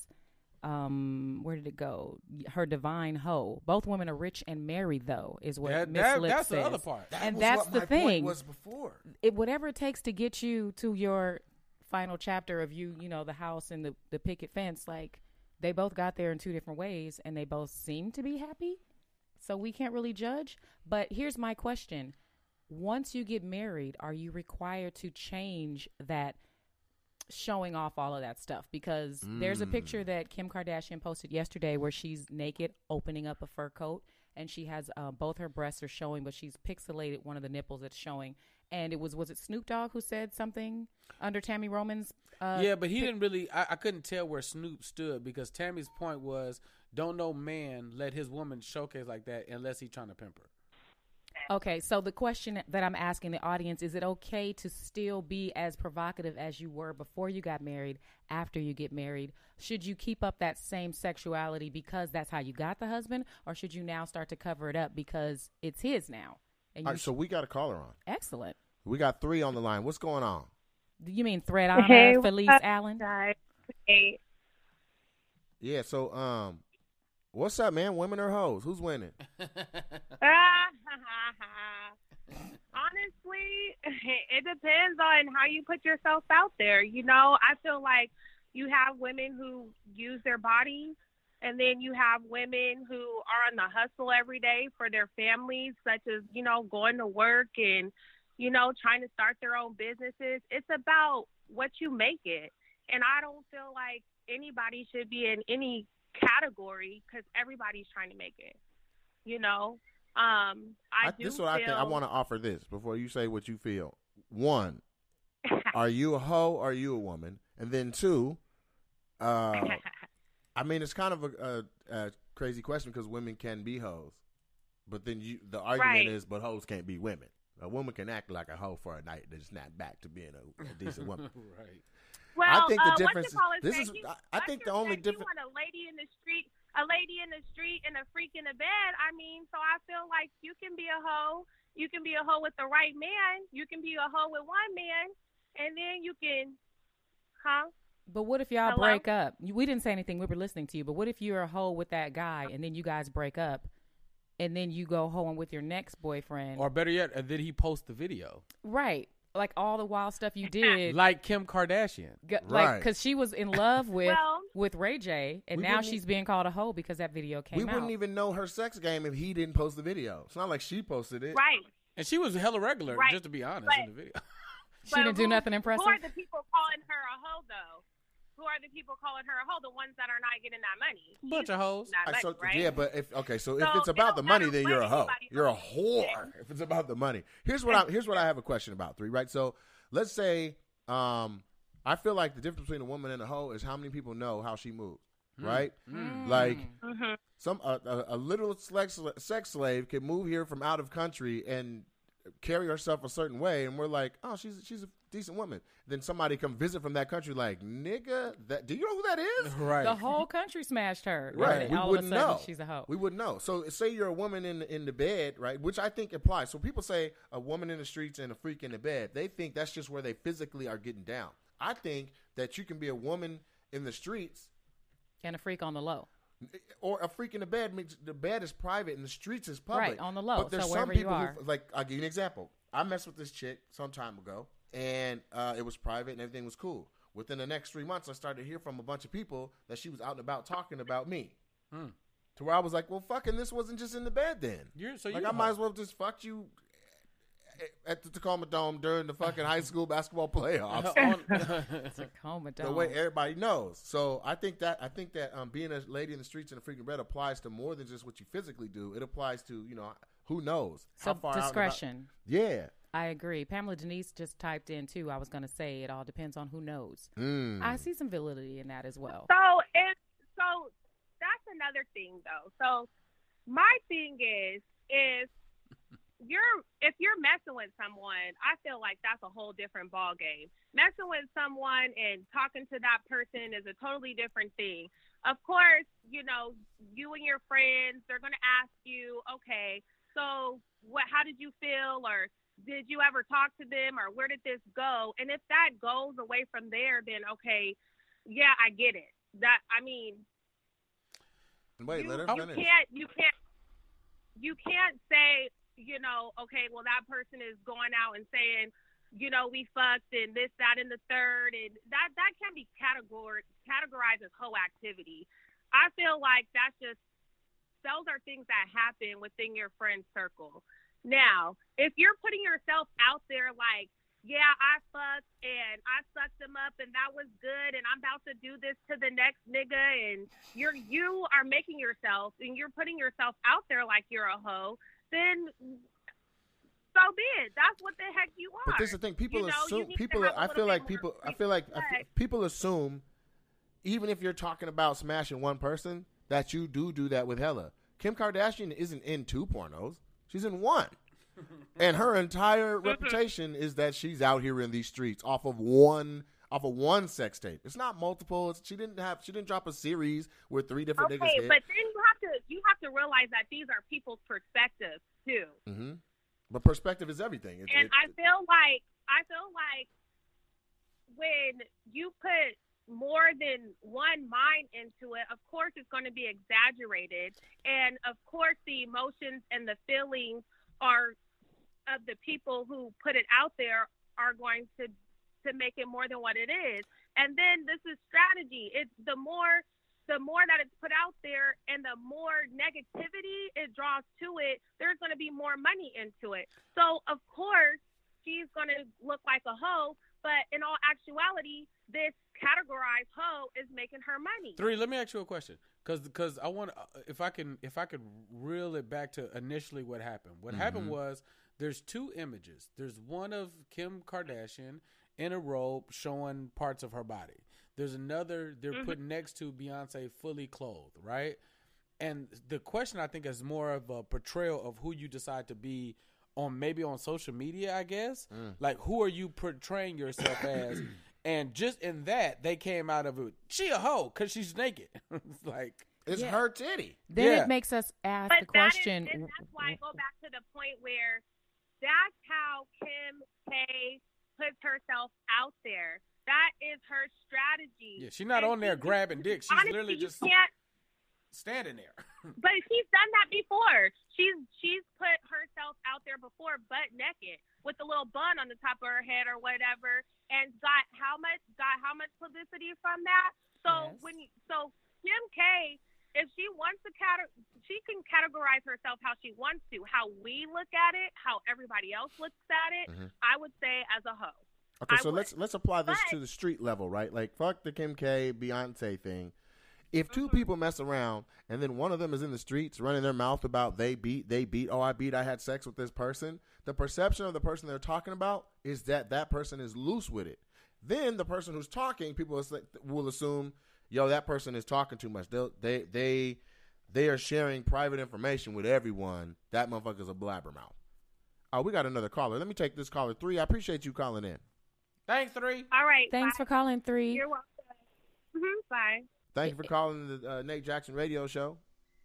um, where did it go? Her divine hoe. Both women are rich and married, though, is what That- Miss that- Lip that's says. the other part. That and was that's what the my thing. point was before. It, whatever it takes to get you to your final chapter of you, you know, the house and the, the picket fence, like they both got there in two different ways and they both seem to be happy. So we can't really judge. But here's my question. Once you get married, are you required to change that showing off all of that stuff? Because there's a picture that Kim Kardashian posted yesterday where she's naked opening up a fur coat and she has uh, both her breasts are showing, but she's pixelated one of the nipples that's showing. And it was, was it Snoop Dogg who said something under Tammy Roman's? Uh, yeah, but he didn't really. I, I couldn't tell where Snoop stood because Tammy's point was, don't no man let his woman showcase like that unless he's trying to pimp her. Okay, so the question that I'm asking the audience, is it okay to still be as provocative as you were before you got married, after you get married? Should you keep up that same sexuality because that's how you got the husband, or should you now start to cover it up because it's his now? And All you right, so we got a caller on. Excellent. We got three on the line. What's going on? You mean Thread Honor, Hey, Felice what's up, Allen? guys? Hey. Yeah, so um, what's up, man? Women or hoes? Who's winning? Honestly, it depends on how you put yourself out there. You know, I feel like you have women who use their bodies, and then you have women who are on the hustle every day for their families, such as, you know, going to work and, you know, trying to start their own businesses. It's about what you make it. And I don't feel like anybody should be in any category because everybody's trying to make it, you know? Um, I, I, do this is what I think. I feel- want to offer this before you say what you feel. One, are you a hoe or are you a woman? And then two, uh, I mean, it's kind of a, a, a crazy question because women can be hoes, but then you the argument Right. is, but hoes can't be women. A woman can act like a hoe for a night, then snap back to being a, a decent woman. Right. Well, I think the uh, difference. whatchamacallit This said is. he- I, I think the Usher only said difference. You want a lady in the street, a lady in the street, and a freak in the bed. I mean, so I feel like you can be a hoe. You can be a hoe with the right man. You can be a hoe with one man, and then you can, huh? But what if y'all Hello? break up? You- We didn't say anything. We were listening to you. But what if you're a hoe with that guy and then you guys break up and then you go hoeing with your next boyfriend? Or better yet, uh, did he post the video Right. Like all the wild stuff you did. like Kim Kardashian? G- Right. Like, because she was in love with Well- with Ray J, and We now wouldn't she's e- being called a hoe because that video came We out. wouldn't even know her sex game if he didn't post the video. It's not like she posted it. Right. And she was hella regular, Right. just to be honest, But- in the video. She didn't do who- nothing impressive? Who are the people calling her a hoe, though? Who are the people calling her a hoe? The ones that are not getting that money. Bunch of hoes. Not I- money, so, right? Yeah, but if okay, so, if So it's it about don't the money, matter then what you're a hoe. anybody's You're a doing. whore. If it's about the money, here's what I here's what I have a question about. Three, right? So let's say, um, I feel like the difference between a woman and a hoe is how many people know how she moves, right? Mm. Like Mm-hmm. some a, a, a little sex sex slave can move here from out of country and carry herself a certain way, and we're like, oh, she's she's a decent woman. Then somebody come visit from that country, like, nigga, that do you know who that is? Right. The whole country smashed her. Right. And We all wouldn't of a sudden, know. she's a hoe. We wouldn't know. So say you're a woman in in the bed, right? Which I think applies. So people say a woman in the streets and a freak in the bed. They think that's just where they physically are getting down. I think that you can be a woman in the streets And a freak on the low. or a freak in the bed. Means the bed is private and the streets is public. Right, on the low, But there's so some wherever you people are. who, like, I'll give you an example. I messed with this chick some time ago, and uh, it was private and everything was cool. within the next three months, I started to hear from a bunch of people that she was out and about talking about me. Hmm. To where I was like, well, fucking, this wasn't just in the bed then. You're, so like, you're I might as well just fucked you at the Tacoma Dome during the fucking high school basketball playoffs. Tacoma Dome. The way everybody knows. So I think that I think that um, being a lady in the streets in a freaking bed applies to more than just what you physically do. It applies to, you know, who knows? So how far discretion. Out and about. Yeah. I agree. Pamela Denise just typed in, too. I was going to say it all depends on who knows. Mm. I see some validity in that as well. So, if, so that's another thing, though. So my thing is, if you're if you're messing with someone, I feel like that's a whole different ball game. Messing with someone and talking to that person is a totally different thing. Of course, you know, you and your friends, they're going to ask you, okay, so what? How did you feel? Or did you ever talk to them? Or where did this go? And if that goes away from there, then okay, yeah, I get it. That I mean, wait, you, let her you finish. can't, you can't, you can't say, you know, okay, well, that person is going out and saying, you know, we fucked and this, that, and the third, and that that can be categor- categorized as hoe activity. I feel like that's just, those are things that happen within your friend circle. Now, if you're putting yourself out there like, yeah, I fucked and I sucked them up and that was good and I'm about to do this to the next nigga, and you're you are making yourself and you're putting yourself out there like you're a hoe, then so be it. That's what the heck you are. But this is the thing. People you know, assume. you People. have a I little feel bit like more people. I feel like I feel, people assume, even if you're talking about smashing one person, that you do do that with hella. Kim Kardashian isn't in two pornos. She's in one. And her entire reputation is that she's out here in these streets off of one off of one sex tape. It's not multiple. It's, she didn't have she didn't drop a series where three different okay, niggas hit. but then you have to you have to realize that these are people's perspectives too. Mm-hmm. But perspective is everything. It, and it, I feel like I feel like when you put more than one mind into it, of course it's going to be exaggerated, and of course the emotions and the feelings are of the people who put it out there are going to to make it more than what it is. And then this is strategy. It's the more the more that it's put out there and the more negativity it draws to it, there's going to be more money into it. So of course she's going to look like a hoe, but in all actuality, this categorized hoe is making her money. Three, let me ask you a question, because because I want if I can if I could reel it back to initially what happened. What mm-hmm. happened was there's two images. There's one of Kim Kardashian in a robe showing parts of her body. There's another they're mm-hmm. putting next to Beyonce fully clothed, right? And the question I think is more of a portrayal of who you decide to be on maybe on social media, I guess. Mm. Like, who are you portraying yourself as? And just in that, they came out of it. She a hoe because she's naked. It's like it's yeah. her titty. Then yeah. it makes us ask but the question. That is, and that's why I go back to the point where that's how Kim K puts herself out there. That is her strategy. Yeah, she's not and on there she, grabbing dick. She's honestly, literally just can't, standing there. But she's done that before. She's she's put herself out there before, butt naked, with a little bun on the top of her head or whatever, and got how much got how much publicity from that. So yes. when so Kim K, if she wants to cate- she can categorize herself how she wants to. How we look at it, how everybody else looks at it, mm-hmm. I would say as a hoe. Okay, I so would. let's let's apply this but, to the street level, right? Like, fuck the Kim K, Beyonce thing. If two mm-hmm. people mess around and then one of them is in the streets running their mouth about they beat, they beat, oh, I beat, I had sex with this person, the perception of the person they're talking about is that that person is loose with it. Then the person who's talking, people will assume, yo, that person is talking too much. They'll, they they they are sharing private information with everyone. That motherfucker's a blabbermouth. Oh, we got another caller. Let me take this caller. Three, I appreciate you calling in. Thanks, Three. All right. Thanks bye. for calling, Three. You're welcome. Mm-hmm, bye. Thank you for calling the uh, Nate Jackson Radio Show.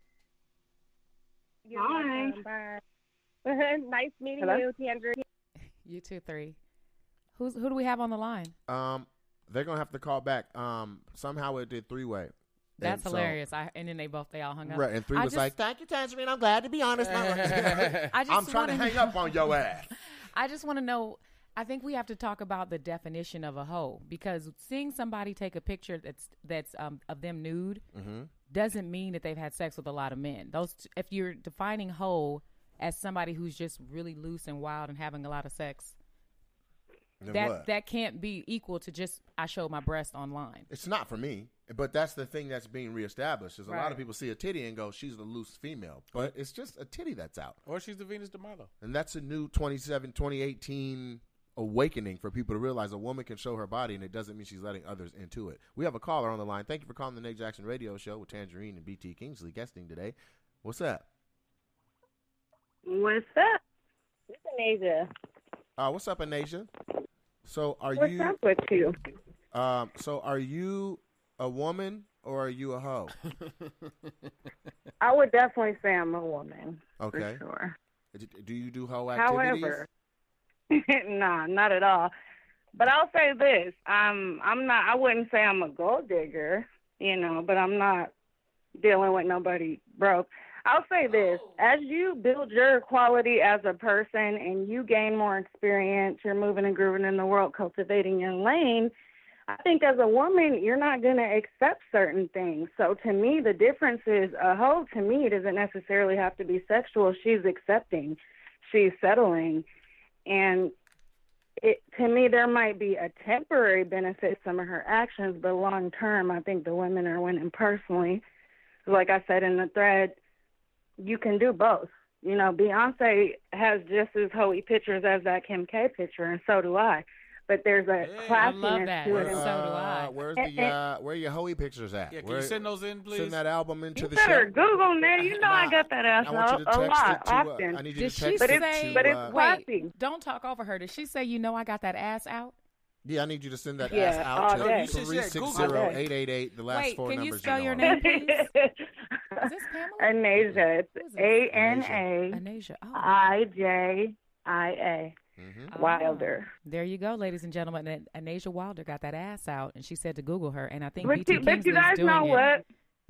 You're Hi. welcome. Bye. Nice meeting Hello? you, Tandra. You too, Three. Who's who do we have on the line? Um, they're gonna have to call back. Um, somehow it did three way. That's so, hilarious. I and then they both they all hung up. Right, and Three I was just, like, "Thank you, Tangerine. I'm glad to be honest." I just I'm trying to wanna- hang up on your ass. I just want to know I think we have to talk about the definition of a hoe, because seeing somebody take a picture that's that's um, of them nude Mm-hmm. doesn't mean that they've had sex with a lot of men. Those, t- if you're defining hoe as somebody who's just really loose and wild and having a lot of sex, Then that what? that can't be equal to just I showed my breast online. It's not for me, but that's the thing that's being reestablished. Is a lot Right. of people see a titty and go, "She's the loose female," but it's just a titty that's out, Or she's the Venus de Milo. and that's a new twenty-seven, twenty eighteen awakening for people to realize a woman can show her body, and it doesn't mean she's letting others into it. We have a caller on the line. Thank you for calling the Nate Jackson Radio Show with Tangerine and B T Kingsley guesting today. What's up? What's up? It's Anasia. Uh, what's up, Anasia? So are What's you? up with you? Um, so are you a woman or are you a hoe? I would definitely say I'm a woman. Okay. For sure. D- Do you do hoe activities? However, nah, not at all. But I'll say this: I'm I'm not. I wouldn't say I'm a gold digger, you know, but I'm not dealing with nobody broke. I'll say this: as you build your quality as a person and you gain more experience, you're moving and grooving in the world, cultivating your lane. I think as a woman, you're not going to accept certain things. So to me, the difference is a hoe, to me, doesn't necessarily have to be sexual. She's accepting. She's settling. And it, to me, there might be a temporary benefit to some of her actions, but long term, I think the women are winning personally. Like I said in the thread, you can do both. You know, Beyonce has just as hoey pictures as that Kim K picture, and so do I. But there's a Yeah, classiness I love that. to it. And so do I. Uh, where's And- the uh, where are your hoey pictures at? Yeah, can where, you send those in, please? Send that album into You the better show. Google, man. You know I Nah, got that ass I want you to a, a text lot, it to. Uh, often. I need you Did to she text but it it's say? to. but it's uh, classy. Wait, don't talk over her. Did she say, you know, I got that ass out? yeah, I need you to send that Yeah, ass out all to day. three six zero, eight eight eight. The last Wait, four can you numbers. spell know your already. name, please? Is this Pamela? Anasia. It's Who is it? A N A Anasia. Oh. I J I A. Mhm. Wilder. There you go, ladies and gentlemen. And Anasia Wilder got that ass out, and she said to Google her. And I think But B T you, but you Kingsley's guys doing know it. what?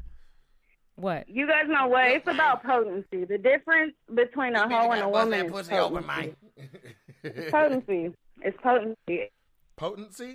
What? You guys know what? It's about potency. The difference between a hoe and a woman is potency. It's potency. It's potency. Potency?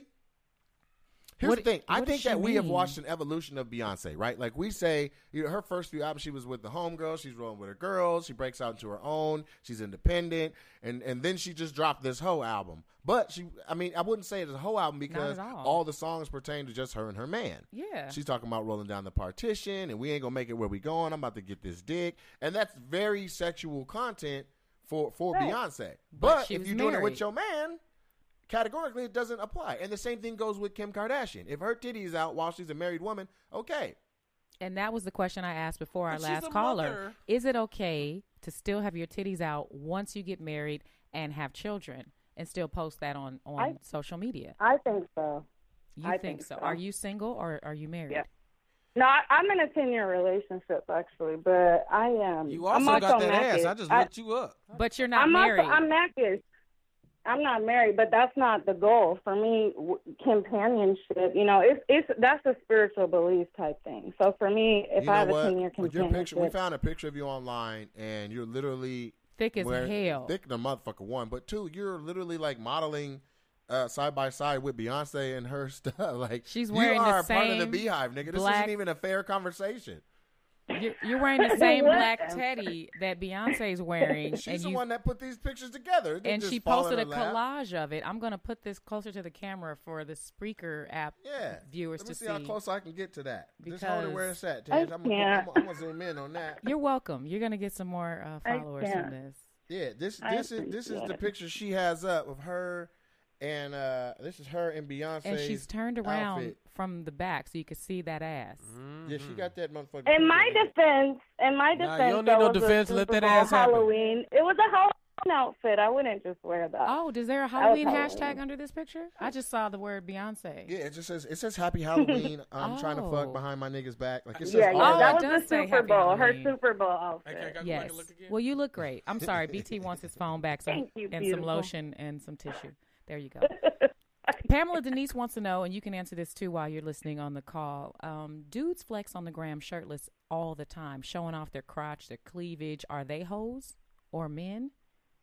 Here's What- the thing. I what think does she that we have mean? watched an evolution of Beyonce, right? Like we say, you know, her first few albums, she was with the homegirls. She's rolling with her girls. She breaks out into her own. She's independent, and and then she just dropped this hoe album. But she, I mean, I wouldn't say it's a hoe album because all. all the songs pertain to just her and her man. Yeah. She's talking about rolling down the partition, and we ain't gonna make it where we going. I'm about to get this dick, and that's very sexual content for for Right. Beyonce. But But, she if was you're doing it with married. your man, categorically it doesn't apply. And the same thing goes with Kim Kardashian. If her titty is out while she's a married woman, okay. And that was the question I asked before our But she's last a caller. mother. Is it okay to still have your titties out once you get married and have children and still post that on, on I- social media? I think so. You I think, think so. so. Are you single or are you married? Yeah. No, I, I'm in a ten-year relationship, actually, but I am. You I'm also got that knackered. ass. I just I- looked you up. But you're not I'm married. Also, I'm knackered. I'm not married, but that's not the goal for me. w- Companionship, you know, it's it's that's a spiritual belief type thing. So for me, if you know I have what? a ten-year With your companionship, picture, we found a picture of you online, and you're literally Thick as wearing- hell. Thick the motherfucker one, but two, you're literally like modeling uh, side by side with Beyonce and her stuff. Like She's wearing you the are a part of the same beehive, nigga. This black- isn't even a fair conversation. You're, you're wearing the same black teddy that Beyonce's wearing. She's and the you, one that put these pictures together. It didn't and just she fall in posted a her lap. collage of it. I'm going to put this closer to the camera for the Spreaker app Yeah, viewers Let me to see, see. how close I can get to that. Just hold it where Because- it's at, I Tej. I'm gonna can't. I'm gonna zoom in on that. You're welcome. You're going to get some more uh, I followers can't. from this. Yeah, this I this is this is appreciate the it. picture she has up of her, and uh this is her and Beyonce. And she's turned around outfit. from the back so you can see that ass. Yeah, she got that motherfucker. in my defense, in my Nah, defense, you don't need that no was a defense. Let Super that Bowl ass happen. Halloween. It was a Halloween outfit. I wouldn't just wear that. Oh, is there a was Halloween Halloween. hashtag under this picture? I just saw the word Beyonce. Yeah, it just says it says Happy Halloween. I'm trying to Oh. fuck behind my nigga's back. Like it says yeah, all yeah, Oh, that it was does the say Super Happy Bowl. Her Halloween. Super Bowl Okay, outfit. I got Yes. to look again. Well, you look great. I'm sorry. B T wants his phone back some, Thank you, and beautiful. some lotion and some tissue. There you go. Pamela Denise wants to know, and you can answer this too while you're listening on the call. Um, dudes flex on the gram shirtless all the time, showing off their crotch, their cleavage. Are they hoes or men?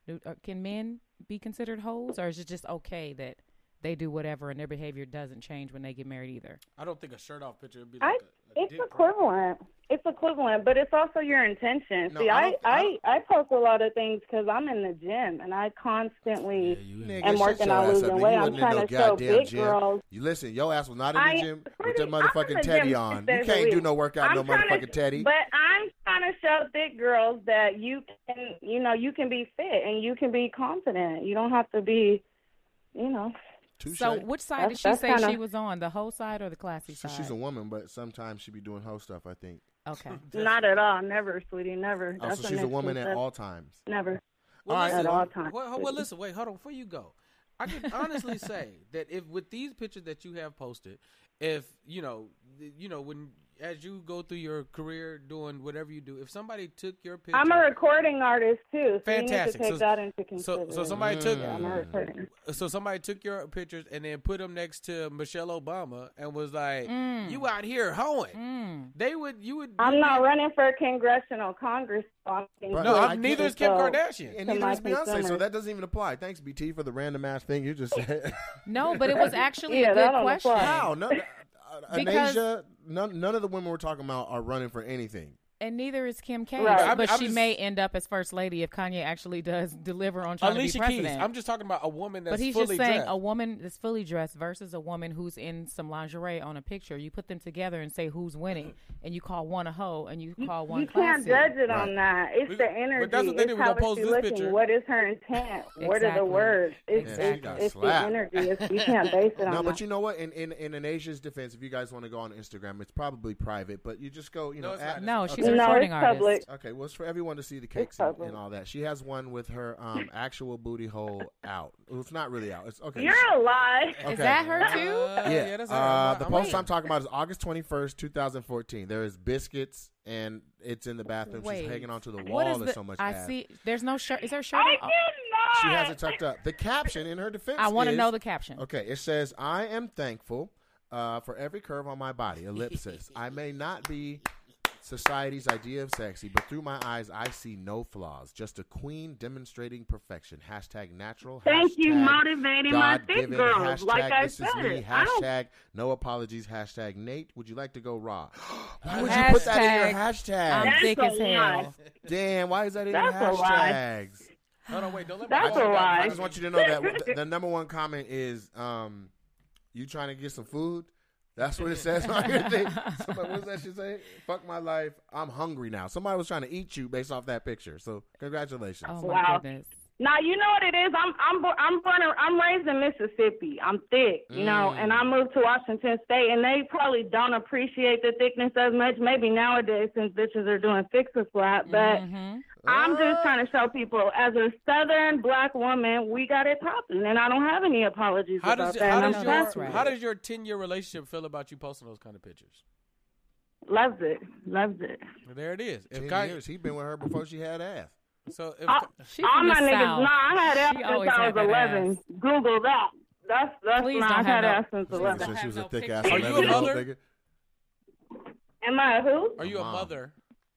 Do, uh, can men be considered hoes, or is it just okay that they do whatever and their behavior doesn't change when they get married either? I don't think a shirt off picture would be I, like a, a it's dick equivalent. It's equivalent, but it's also your intention. No, See, I I don't- I I, I post a lot of things because I'm in the gym and I constantly Nigga, am shut working your on ass losing up, nigga. weight. You I'm wasn't in trying no to show goddamn big gym. girls. You listen, your ass was not in I- the gym with Pretty- your I'm in motherfucking the teddy gym on. You six days a can't do week. no workout, I'm no trying motherfucking to, teddy. But I'm trying to show thick girls that you can, you know, you can be fit and you can be confident. You don't have to be, you know. Touche. So which side That's- did she that's say kinda- she was on? The hoe side or the classy So side? she's a woman, but sometimes she be doing hoe stuff, I think. Okay. Not at all. Never, sweetie. Never. Oh, That's so she's a next woman at step. all times. Never. Well, All right, listen, At all times. Well, well, listen, wait, hold on. Before you go, I can honestly say that if with these pictures that you have posted, if you know, th- you know, when as you go through your career doing whatever you do, if somebody took your picture, I'm a recording artist too, so Fantastic. you need to take So- that into so consideration. so somebody took Yeah, I'm a recording. so somebody took your pictures and then put them next to Michelle Obama and was like, Mm. "You out here hoeing." Mm. They would, you would. I'm you'd not be- running for congressional Congress. So I'm But No, I I'm, get neither it. is Kim So- Kardashian. And To neither my is Beyonce, so consumers. that doesn't even apply. Thanks, B T, for the random ass thing you just said. No, but it was actually Yeah, a that good don't question. apply. How? No, uh, Because- Anasia, none, none of the women we're talking about are running for anything. And neither is Kim K. Right. But, but I'm she just- may end up as first lady if Kanye actually does deliver on trying Alicia to be Keys. president. I'm just talking about a woman that's but he's fully just saying dressed. a woman that's fully dressed versus a woman who's in some lingerie on a picture. You put them together and say who's winning, and you call one a hoe and you call one You can't classy. judge it Right. on that. It's We- the but energy. that's what they it's did. We're how gonna post is she this looking. picture. What is her intent? What are Exactly. the words? It's, Exactly. it's, She got it's the slapped. energy. It's, you can't base it on No, that. but you know what? In in in Anasia's defense, if you guys want to go on Instagram, it's probably private, but you just go, you No, know, it's at, No, she's okay. a No, recording it's artist. public. Okay, well, it's for everyone to see the cakes It's and, public. and all that. She has one with her um, actual booty hole out. Well, it's not really out. It's okay. You're a lie. Okay. Is that her too? Uh, Yeah, that's her. uh, I'm- the I'm post waiting. I'm talking about is August twenty-first, twenty fourteen. There is biscuits, and it's in the bathroom. Wait. She's hanging onto the What wall. is There's the, so much I ass. see. There's no shirt. Is there a shirt? I on? did not. She has it tucked up. The caption in her defense I want to is- know the caption. Okay, it says, I am thankful uh, for every curve on my body, ellipsis. I may not be society's idea of sexy, but through my eyes, I see no flaws. Just a queen demonstrating perfection. Hashtag natural. Thank you, hashtag motivating my thick God-given, girls. Hashtag Like I this is said, me. I don't- Hashtag no apologies. Hashtag Nate, would you like to go raw? Why would you put that in your hashtag? I'm That's thick a as hell. lie. Damn, why is that in That's your a lie. hashtags? Hold on, wait, don't let me. That's I a just- lie. I just want you to know that the, the number one comment is, um, you trying to get some food? That's what it says on your thing. Somebody, what does that shit say? Fuck my life. I'm hungry now. Somebody was trying to eat you based off that picture. So congratulations. Oh my Wow. goodness. Now you know what it is. I'm I'm bo- I'm born. I'm raised in Mississippi. I'm thick, you know, Mm. and I moved to Washington State, and they probably don't appreciate the thickness as much. Maybe nowadays, since bitches are doing fix a flat, but Mhm. I'm Ah. just trying to show people, as a Southern black woman, we got it popping, and I don't have any apologies How about does that. how and does I'm your that's right. how does your ten year relationship feel about you posting those kind of pictures? loves it, loves it. Well, there it is. If Ten Kanye- years. He been with her before she had ass. so if Uh, She All from my the niggas, South. nah, I had ass She since always I had was that eleven. ass. Google that. That's that's Please not. don't I've have had no- ass since Please eleven. don't Since she was have a no thick ass pictures. Are you a eleven year old mother? nigga. Am I a who? are you a Mom. mother?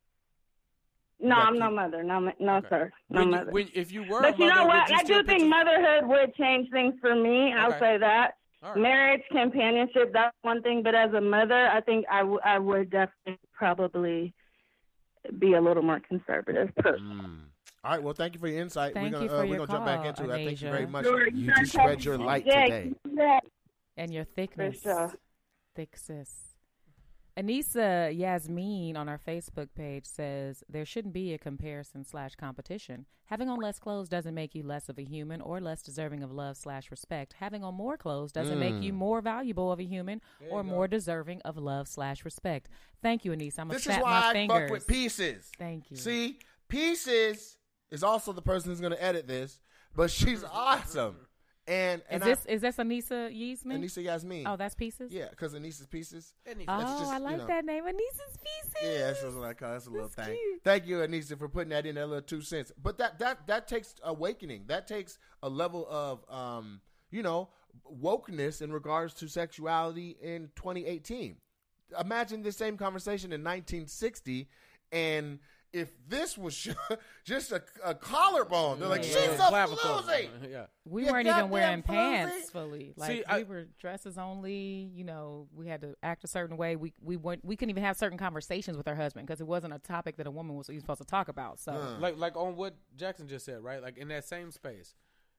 No, Got I'm two- no mother. No, ma- no, Okay. sir. No When you, mother. when, if you were a But mother, you know would what? you I still do think pictures- motherhood would change things for me. I'll Okay. say that. All right. Marriage, companionship, that's one thing. But as a mother, I think I, w- I would definitely probably be a little more conservative. Mm. All right. Well, thank you for your insight. Thank we're you gonna for uh, we're your gonna jump back call, into it. I thank you very Anasia. much. Sure, You you just guys spread your light Yeah, today. yeah. And your thickness. sure. Thick sis. Anissa Yasmin on our Facebook page says there shouldn't be a comparison slash competition. Having on less clothes doesn't make you less of a human or less deserving of love slash respect. Having on more clothes doesn't make you Mm. more valuable of a human There or you go. more deserving of love slash respect. Thank you, Anissa. I'm gonna This snap is why my I fingers. fuck with Pieces. Thank you. See, Pieces is also the person who's gonna edit this, but she's awesome. And, and is this is this Anissa Yasmin? Anissa Yasmin? Oh, that's Pieces. Yeah, because Anissa's Pieces. Anissa. Oh, That's just, I you like know. that name, Anissa's Pieces. Yeah, that's just like that's a little That's thing. cute. Thank you, Anissa, for putting that in, that little two cents. But that that that takes awakening. That takes a level of um, you know, wokeness in regards to sexuality in twenty eighteen. Imagine this same conversation in nineteen sixty, and if this was sh- just a, a collarbone. They're like, Yeah. she's Yeah. a Clavicle. floozy. Yeah. We You weren't even goddamn wearing floozy. pants fully. Like See, we I- were dresses only. You know, we had to act a certain way. We we weren't. We couldn't even have certain conversations with our husband because it wasn't a topic that a woman was even supposed to talk about. So, Uh. Like like on what Jackson just said, right? Like in that same space,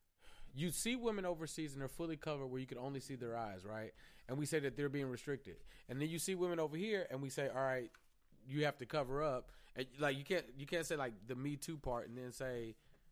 you see women overseas and they're fully covered where you can only see their eyes, right? And we say that they're being restricted. And then you see women over here and we say, all right, you have to cover up. And like you can't you can't say like the Me Too part and then say,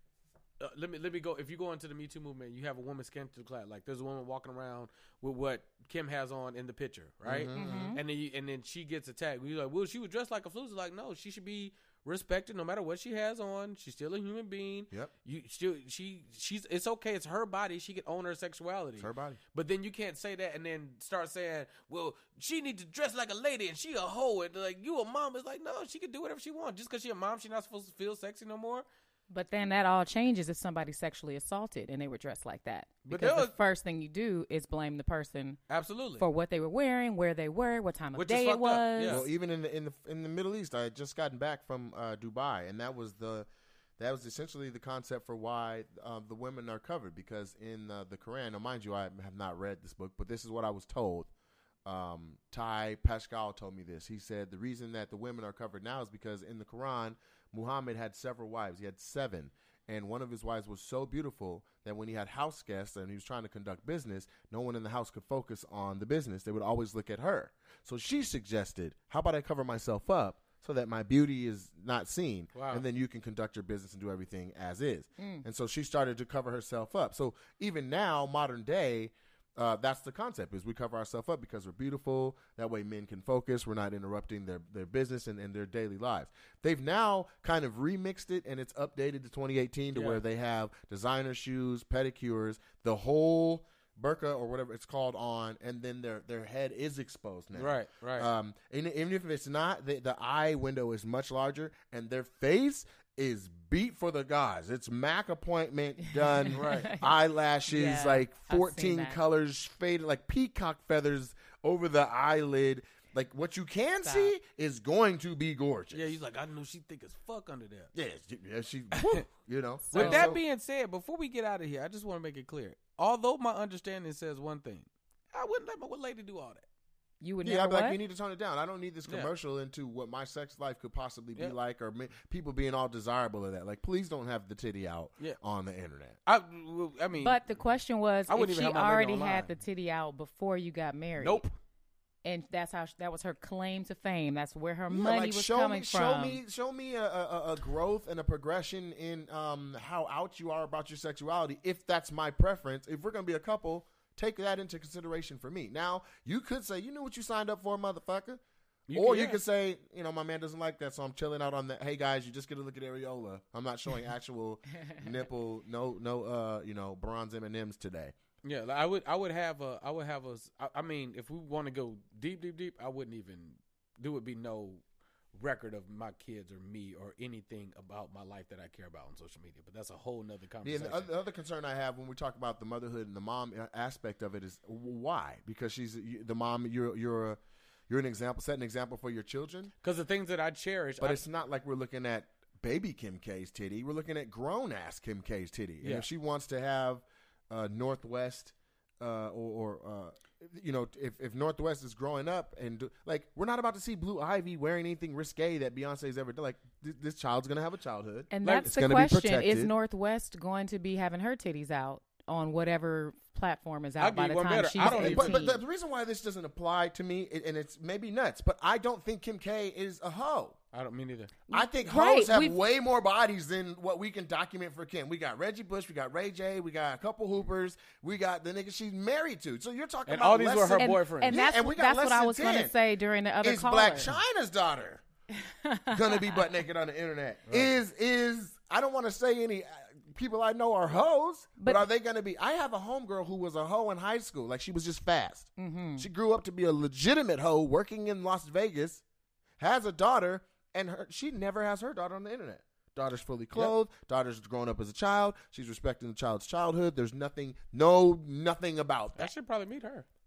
uh, let me let me go. If you go into the Me Too movement, you have a woman skin to the clad. Like there's a woman walking around with what Kim has on in the picture, right? Mhm. And then you, and then she gets attacked. You're like, well, she was dressed like a floozy. Like, no, she should be respected no matter what she has on. She's still a human being. Yep. You still she she's it's okay. It's her body. She can own her sexuality. It's her body. But then you can't say that and then start saying, well, she needs to dress like a lady and she a hoe and like you a mom. It's like, no, she can do whatever she wants. Just because she a mom, she's not supposed to feel sexy no more. but then that all changes if somebody's sexually assaulted and they were dressed like that. But Because there the was- first thing you do is blame the person Absolutely. for what they were wearing, where they were, what time of Which is day it fucked up, was. yeah. Well, even in the in the in the Middle East, I had just gotten back from uh, Dubai, and that was the that was essentially the concept for why uh, the women are covered. Because in uh, the Quran, now mind you, I have not read this book, but this is what I was told. Um, Ty Pascal told me this. He said the reason that the women are covered now is because in the Quran, Muhammad had several wives. He had seven. And one of his wives was so beautiful that when he had house guests and he was trying to conduct business, no one in the house could focus on the business. They would always look at her. So she suggested, how about I cover myself up so that my beauty is not seen? Wow. And then you can conduct your business and do everything as is. Mm. And so she started to cover herself up. So even now, modern day, uh, that's the concept, is we cover ourselves up because we're beautiful. That way men can focus. We're not interrupting their, their business and, and their daily lives. They've now kind of remixed it, and it's updated to twenty eighteen to Yeah. where they have designer shoes, pedicures, the whole burqa or whatever it's called on, and then their, their head is exposed now. Right, right. Um, and even if it's not, the, the eye window is much larger, and their face is beat for the gods. It's Mac appointment done, Right. eyelashes, Yeah, like I've seen fourteen that. colors, faded like peacock feathers over the eyelid. Like what you can Stop. see is going to be gorgeous. Yeah, he's like, I know she thick as fuck under there. yeah, she- yeah, she, whew, you know. So- With that So- being said, before we get out of here, I just want to make it clear. Although my understanding says one thing, I wouldn't let my lady do all that. You would yeah, I'd never be like, what? you need to tone it down. I don't need this Yeah. commercial into what my sex life could possibly be Yeah. like, or me, people being all desirable of that. Like, please don't have the titty out Yeah. on the internet. I, well, I mean, But the question was, I if wouldn't she even have my leg already online. had the titty out before you got married. nope. And that's how she, that was her claim to fame. That's where her Yeah, money like, was show coming me, from. Show me, show me a, a, a growth and a progression in um, how out you are about your sexuality. If that's my preference, if we're gonna be a couple, take that into consideration for me. Now, you could say, you knew what you signed up for, motherfucker. You or can- you yeah. could say, you know, my man doesn't like that, so I'm chilling out on that. Hey guys, you just get a look at areola. I'm not showing actual nipple, no, no, uh, you know, bronze M and M's today. Yeah, like, I would. I would have a. I would have a. I, I mean, if we want to go deep, deep, deep, I wouldn't even. There would be no record of my kids or me or anything about my life that I care about on social media. But that's a whole nother Yeah, conversation. and the other, the other concern I have when we talk about the motherhood and the mom aspect of it is why? Because she's you- the mom. You're you're a, you're an example, set an example for your children. Because the things that I cherish, But I, it's not like we're looking at baby Kim K's titty. We're looking at grown ass Kim K's titty. And Yeah. if she wants to have uh, Northwest, uh, or, or uh, you know, if, if Northwest is growing up and do, like, we're not about to see Blue Ivy wearing anything risque that Beyonce's ever done. Like, th- this child's gonna have a childhood. And Like, that's it's the gonna be question. protected. Is Northwest going to be having her titties out on whatever platform is I'll out by give the you one time better. she's I don't eighteen? even- But, but the reason why this doesn't apply to me, and and it's maybe nuts, but I don't think Kim K is a hoe. I don't mean either. I think Right, hoes have we've- way more bodies than what we can document for Kim. We got Reggie Bush, we got Ray J, we got a couple hoopers, we got the nigga she's married to. So you're talking And about all these less were her than- and, boyfriends. and Yeah, that's, and we got that's less what I than was going to ten. say during the other Is caller. Black China's daughter gonna be butt naked on the internet? Is is I don't want to say any uh, people I know are hoes, but, But- are they gonna be? I have a homegirl who was a hoe in high school. Like, she was just fast. Mm-hmm. She grew up to be a legitimate hoe working in Las Vegas, has a daughter, and her, she never has her daughter on the internet. Daughter's fully clothed. Daughter's grown up as a child. She's respecting the child's childhood. There's nothing, no, nothing about I that. should probably meet her.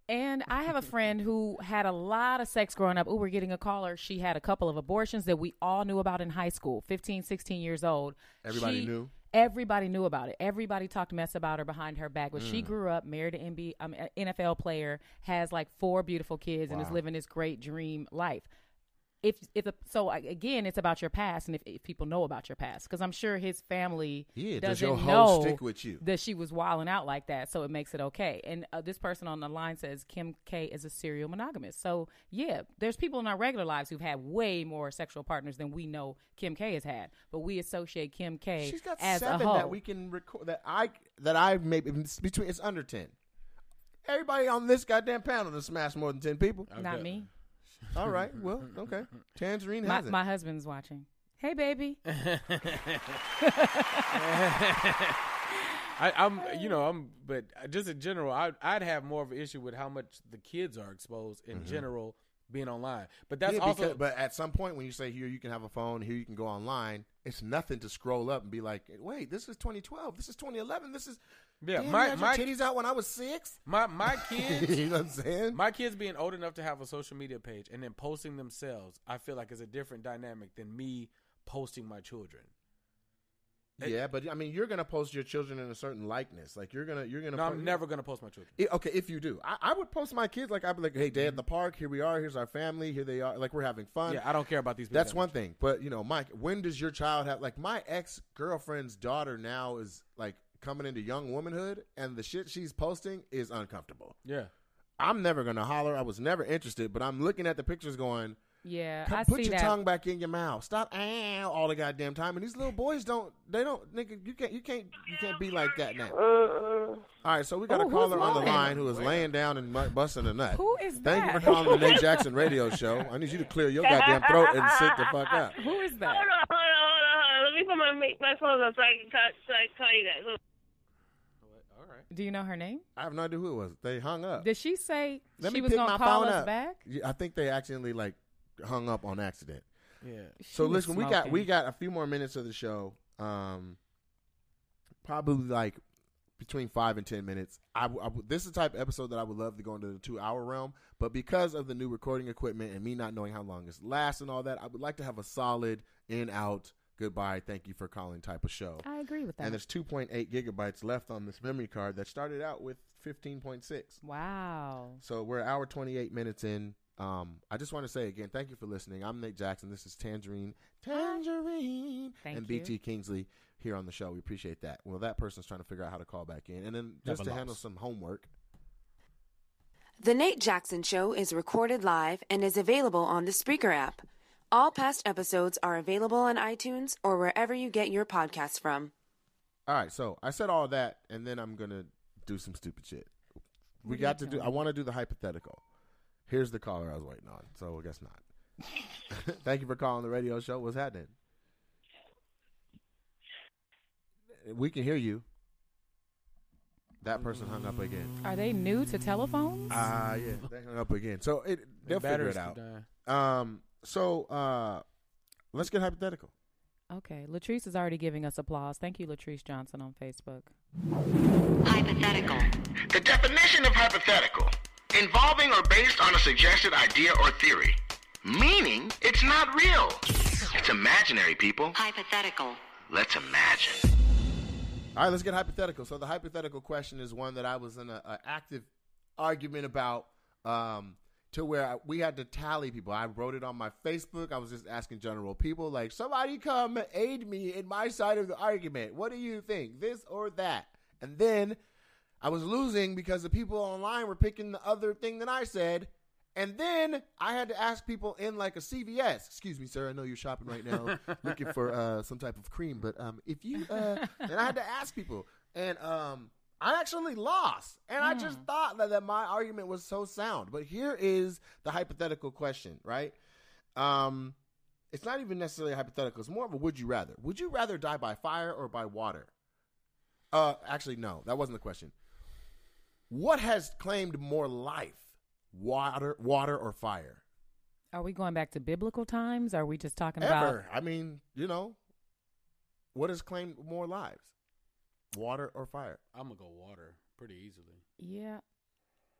And I have a friend who had a lot of sex growing up. Oh, we're getting a caller. She had a couple of abortions that we all knew about in high school, fifteen, sixteen years old. Everybody she, knew? Everybody knew about it. Everybody talked mess about her behind her back. But Mm. she grew up, married an N B A, um, N F L player, has like four beautiful kids, and is Wow. living this great dream life. If if the, so again, it's about your past, and if, if people know about your past, because I'm sure his family Yeah, does doesn't your hoe know stick with you? that she was wilding out like that, so it makes it okay. And uh, this person on the line says Kim K is a serial monogamist. So yeah, there's people in our regular lives who've had way more sexual partners than we know Kim K has had, but we associate Kim K She's got as seven a hoe. that we can record. That I that I maybe it's between it's under ten. Everybody on this goddamn panel has smashed more than ten people. Not me. All right. Well, okay. Tangerine My, has it. my husband's watching. Hey, baby. I, I'm, you know, I'm, but just in general, I, I'd have more of an issue with how much the kids are exposed in Mhm. general being online. But that's Yeah, also, because- but at some point when you say here you can have a phone, here you can go online, it's nothing to scroll up and be like, wait, this is twenty twelve, this is twenty eleven, this is yeah, damn, my you had my your titties out when I was six. My my kids, you know what I'm saying? My kids being old enough to have a social media page and then posting themselves, I feel like is a different dynamic than me posting my children. Yeah, but I mean, you're gonna post your children in a certain likeness. Like you're gonna, you're gonna. No, po- I'm never gonna post my children. I- okay, if you do, I, I would post my kids. Like I'd be like, "Hey, Dad, at the park. Here we are. Here's our family. Here they are. Like we're having fun." Yeah, I don't care about these people That's that one much. thing. But you know, Mike, when does your child have? Like my ex girlfriend's daughter now is like coming into young womanhood, and the shit she's posting is uncomfortable. Yeah, I'm never gonna holler. I was never interested, but I'm looking at the pictures, going, Yeah, Come, I put see your that. tongue back in your mouth. Stop ah, all the goddamn time. And these little boys don't. They don't. Nigga, you can't. You can't. You can't be like that now. All right, so we got Oh, a caller who's on the lying? line who is laying down and mu- busting a nut. Who is Thank that? you for calling the Nate Jackson Radio Show. I need you to clear your goddamn throat and sit the fuck up. Who is that? Hold on, hold on, hold on, hold on. Let me put my make my phone up so I can call, so I can call you guys. Hold All right. Do you know her name? I have no idea who it was. They hung up. Did she say Let she me was pick gonna my call phone us up. back? Yeah, I think they accidentally like hung up on accident. Yeah. So She was listen, we got smoking. we got a few more minutes of the show. Um, probably like between five and ten minutes. I, w- I w- this is the type of episode that I would love to go into the two hour realm, but because of the new recording equipment and me not knowing how long this lasts and all that, I would like to have a solid in out goodbye, thank you for calling type of show. I agree with that. And there's two point eight gigabytes left on this memory card that started out with fifteen point six. Wow. So we're an hour twenty-eight minutes in. Um, I just want to say again, thank you for listening. I'm Nate Jackson. This is Tangerine, Tangerine, Thank and you. B T Kingsley here on the show. We appreciate that. Well, that person's trying to figure out how to call back in, and then just Never to handle lost. some homework. The Nate Jackson Show is recorded live and is available on the Spreaker app. All past episodes are available on iTunes or wherever you get your podcasts from. All right, so I said all that, and then I'm gonna do some stupid shit. We What are you got to do. doing? I want to do the hypothetical. Here's the caller I was waiting on. So I guess not. Thank you for calling the radio show. What's happening? We can hear you. That person hung up again. Are they new to telephones? Ah, yeah, they hung up again. So it they'll figure batteries it out. keep Um, so uh, let's get hypothetical. Okay, Latrice is already giving us applause. Thank you, Latrice Johnson on Facebook. Hypothetical. The definition of hypothetical: involving or based on a suggested idea or theory. Meaning, it's not real. It's imaginary, people. Hypothetical. Let's imagine. All right, let's get hypothetical. So the hypothetical question is one that I was in an active argument about um, to where I, we had to tally people. I wrote it on my Facebook. I was just asking general people, like, somebody come aid me in my side of the argument. What do you think, this or that? And then I was losing because the people online were picking the other thing that I said. And then I had to ask people in like a C V S. Excuse me, sir. I know you're shopping right now, looking for uh, some type of cream. But um, if you, uh, and I had to ask people, and um, I actually lost. And I just thought that, that my argument was so sound. But here is the hypothetical question, right? Um, it's not even necessarily hypothetical. It's more of a would you rather. Would you rather die by fire or by water? Uh, actually, no, that wasn't the question. What has claimed more life? Water, water, or fire? Are we going back to biblical times? Or are we just talking Ever. about? I mean, you know, what has claimed more lives? Water or fire? I'm gonna go water pretty easily. Yeah.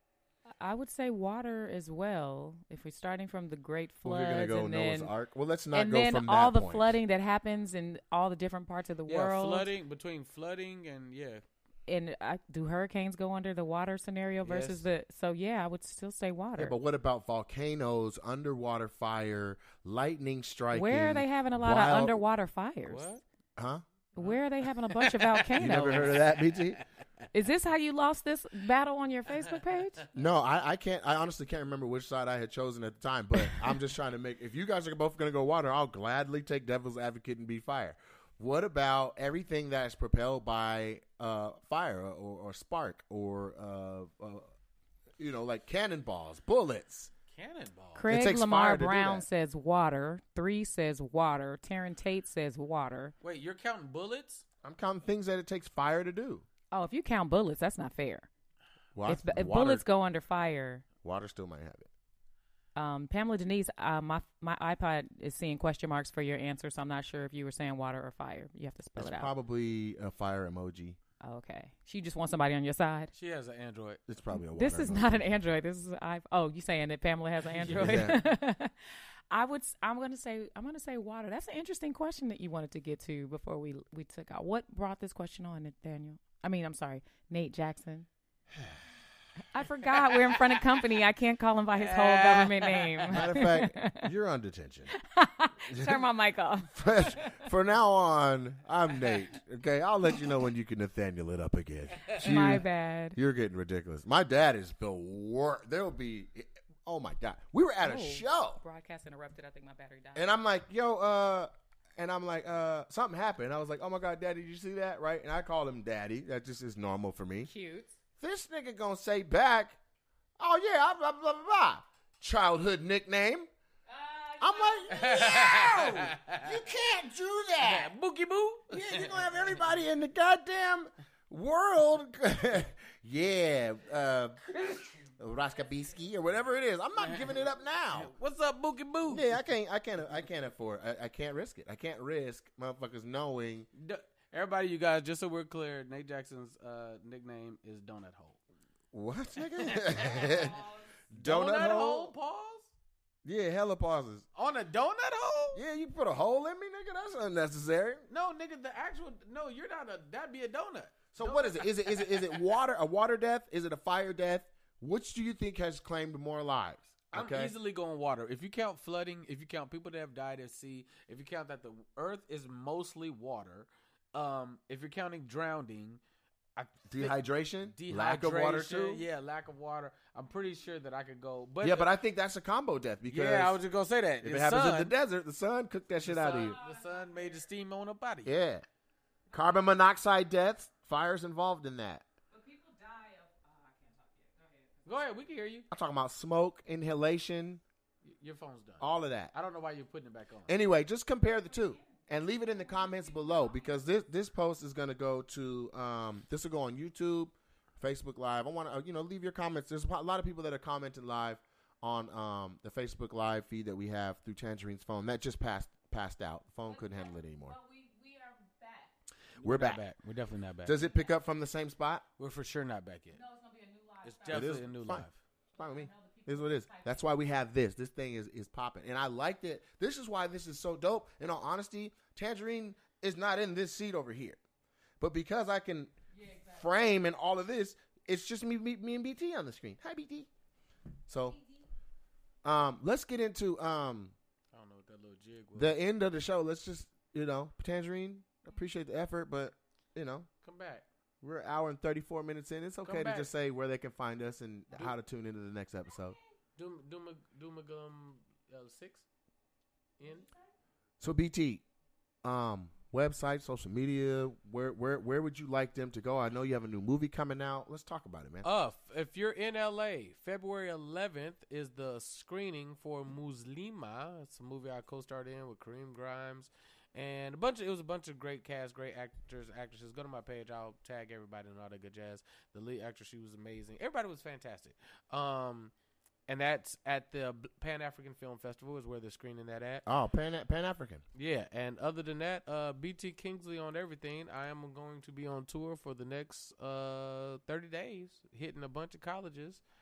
I would say water as well. If we're starting from the Great Well, Floods we're gonna go and Noah's then Ark. Well, let's not and go then from all that the point. flooding that happens in all the different parts of the Yeah, world. flooding between flooding and yeah. And I, do hurricanes go under the water scenario versus Yes. the? So yeah, I would still say water. Yeah, but what about volcanoes, underwater fire, lightning striking? Where are they having a lot wild- of underwater fires? What? Huh? Where are they having a bunch of volcanoes? You never heard of that, B T? Is this how you lost this battle on your Facebook page? No, I, I can't. I honestly can't remember which side I had chosen at the time. But I'm just trying to make. If you guys are both going to go water, I'll gladly take devil's advocate and be fire. What about everything that is propelled by uh, fire or, or spark or uh, uh, you know, like cannonballs, bullets? Cannonball. Craig takes Lamar fire to do Brown that. says water. Three says water. Taryn Tate says water. Wait, you're counting bullets? I'm counting things that it takes fire to do. Oh, if you count bullets, that's not fair. Well, if I- if water- bullets go under fire, Water still might have it. um, Pamela Denise, uh, my my iPod is seeing question marks for your answer, so I'm not sure if you were saying water or fire. You have to spell It's it out. probably a fire emoji. Oh, okay. She just wants somebody on your side. She has an Android. It's probably a water This is emoji. not an Android. This is an iPhone. Oh, you saying that Pamela has an Android? Yeah. I would. s- I'm going to say. I'm going to say water. That's an interesting question that you wanted to get to before we we took out. What brought this question on, Nathaniel? I mean, I'm sorry, Nate Jackson. I forgot we're in front of company. I can't call him by his whole government name. Matter of fact, you're on detention. Turn my mic off. For now on, I'm Nate. Okay, I'll let you know when you can Nathaniel it up again. My You- bad. You're getting ridiculous. My dad is the worst. There'll be. Oh my God, we were at a Oh, show, Broadcast interrupted. I think my battery died. and I'm like, yo, uh, and I'm like, uh, something happened. I was like, oh my God, Daddy, did you see that? Right? And I called him Daddy. That just is normal for me. Cute. This nigga gonna say back, oh yeah, blah blah blah blah. Childhood nickname. I'm like, no, you can't do that. Bookie boo. Yeah, you're gonna have everybody in the goddamn world. yeah, uh, Raskabisky or whatever it is. I'm not giving it up now. What's up, Bookie boo? Yeah, I can't, I can't, I can't afford. I, I can't risk it. I can't risk motherfuckers knowing. D- Everybody, you guys, just so we're clear, Nate Jackson's uh, nickname is Donut Hole. What, nigga? Donut, hole? Pause? Yeah, hella pauses. On a donut hole? Yeah, you put a hole in me, nigga. That's unnecessary. No, nigga, the actual, no, you're not a, that'd be a donut. So what is it? Is it is it is it water a water death? Is it a fire death? Which do you think has claimed more lives? I'm Okay. easily going water. If you count flooding, if you count people that have died at sea, if you count that the earth is mostly water, um, if you're counting drowning, I thi- Dehydration? dehydration, Lack of water too? Yeah, lack of water. I'm pretty sure that I could go. But yeah, but I think that's a combo death because yeah, I was just gonna say that. if The it happens in sun- the desert, the sun cooked that shit the out of sun- you. The sun made the steam on a body. Yeah. Carbon monoxide deaths, fire's involved in that. Go ahead, we can hear you. I'm talking about smoke, inhalation, Y- Your phone's done. all of that. I don't know why you're putting it back on. Anyway, just compare the two and leave it in the comments below because this this post is going to go to um this will go on YouTube, Facebook Live. I want to uh, you know leave your comments. There's a lot of people that are commenting live on um the Facebook Live feed that we have through Tangerine's phone. That just passed passed out. The phone couldn't handle it anymore. We're not back. We're definitely not back. Does it pick up from the same spot? We're for sure not back yet. No, it's gonna be a new live. It's It definitely is a new fine. live. It's fine with me. It is what it is. That's why we have this. This thing is is popping, and I liked it. This is why this is so dope. In all honesty, Tangerine is not in this seat over here, but because I can frame and all of this, it's just me, me, me and B T on the screen. Hi, B T. So, um, let's get into um I don't know what that little jig was. the end of the show. Let's just you know, Tangerine. Appreciate the effort, but you know, Come back. we're an hour and thirty-four minutes in. It's okay to back. just say where they can find us and how to tune into the next episode. Doom, Doom, Doomagum uh, six in. So B T, um, website, social media, where where where would you like them to go? I know you have a new movie coming out. Let's talk about it, man. Uh, if you're in L A, February eleventh is the screening for Muslima. It's a movie I co-starred in with Kareem Grimes. And a bunch of, it was a bunch of great cast, great actors, actresses. Go to my page. I'll tag everybody and all that good jazz. The lead actress, she was amazing. Everybody was fantastic. Um, and that's at the Pan African Film Festival is where they're screening that at. Oh, Pan Pan African. Yeah, and other than that, uh, B T Kingsley on everything. I am going to be on tour for the next uh, thirty days, hitting a bunch of colleges.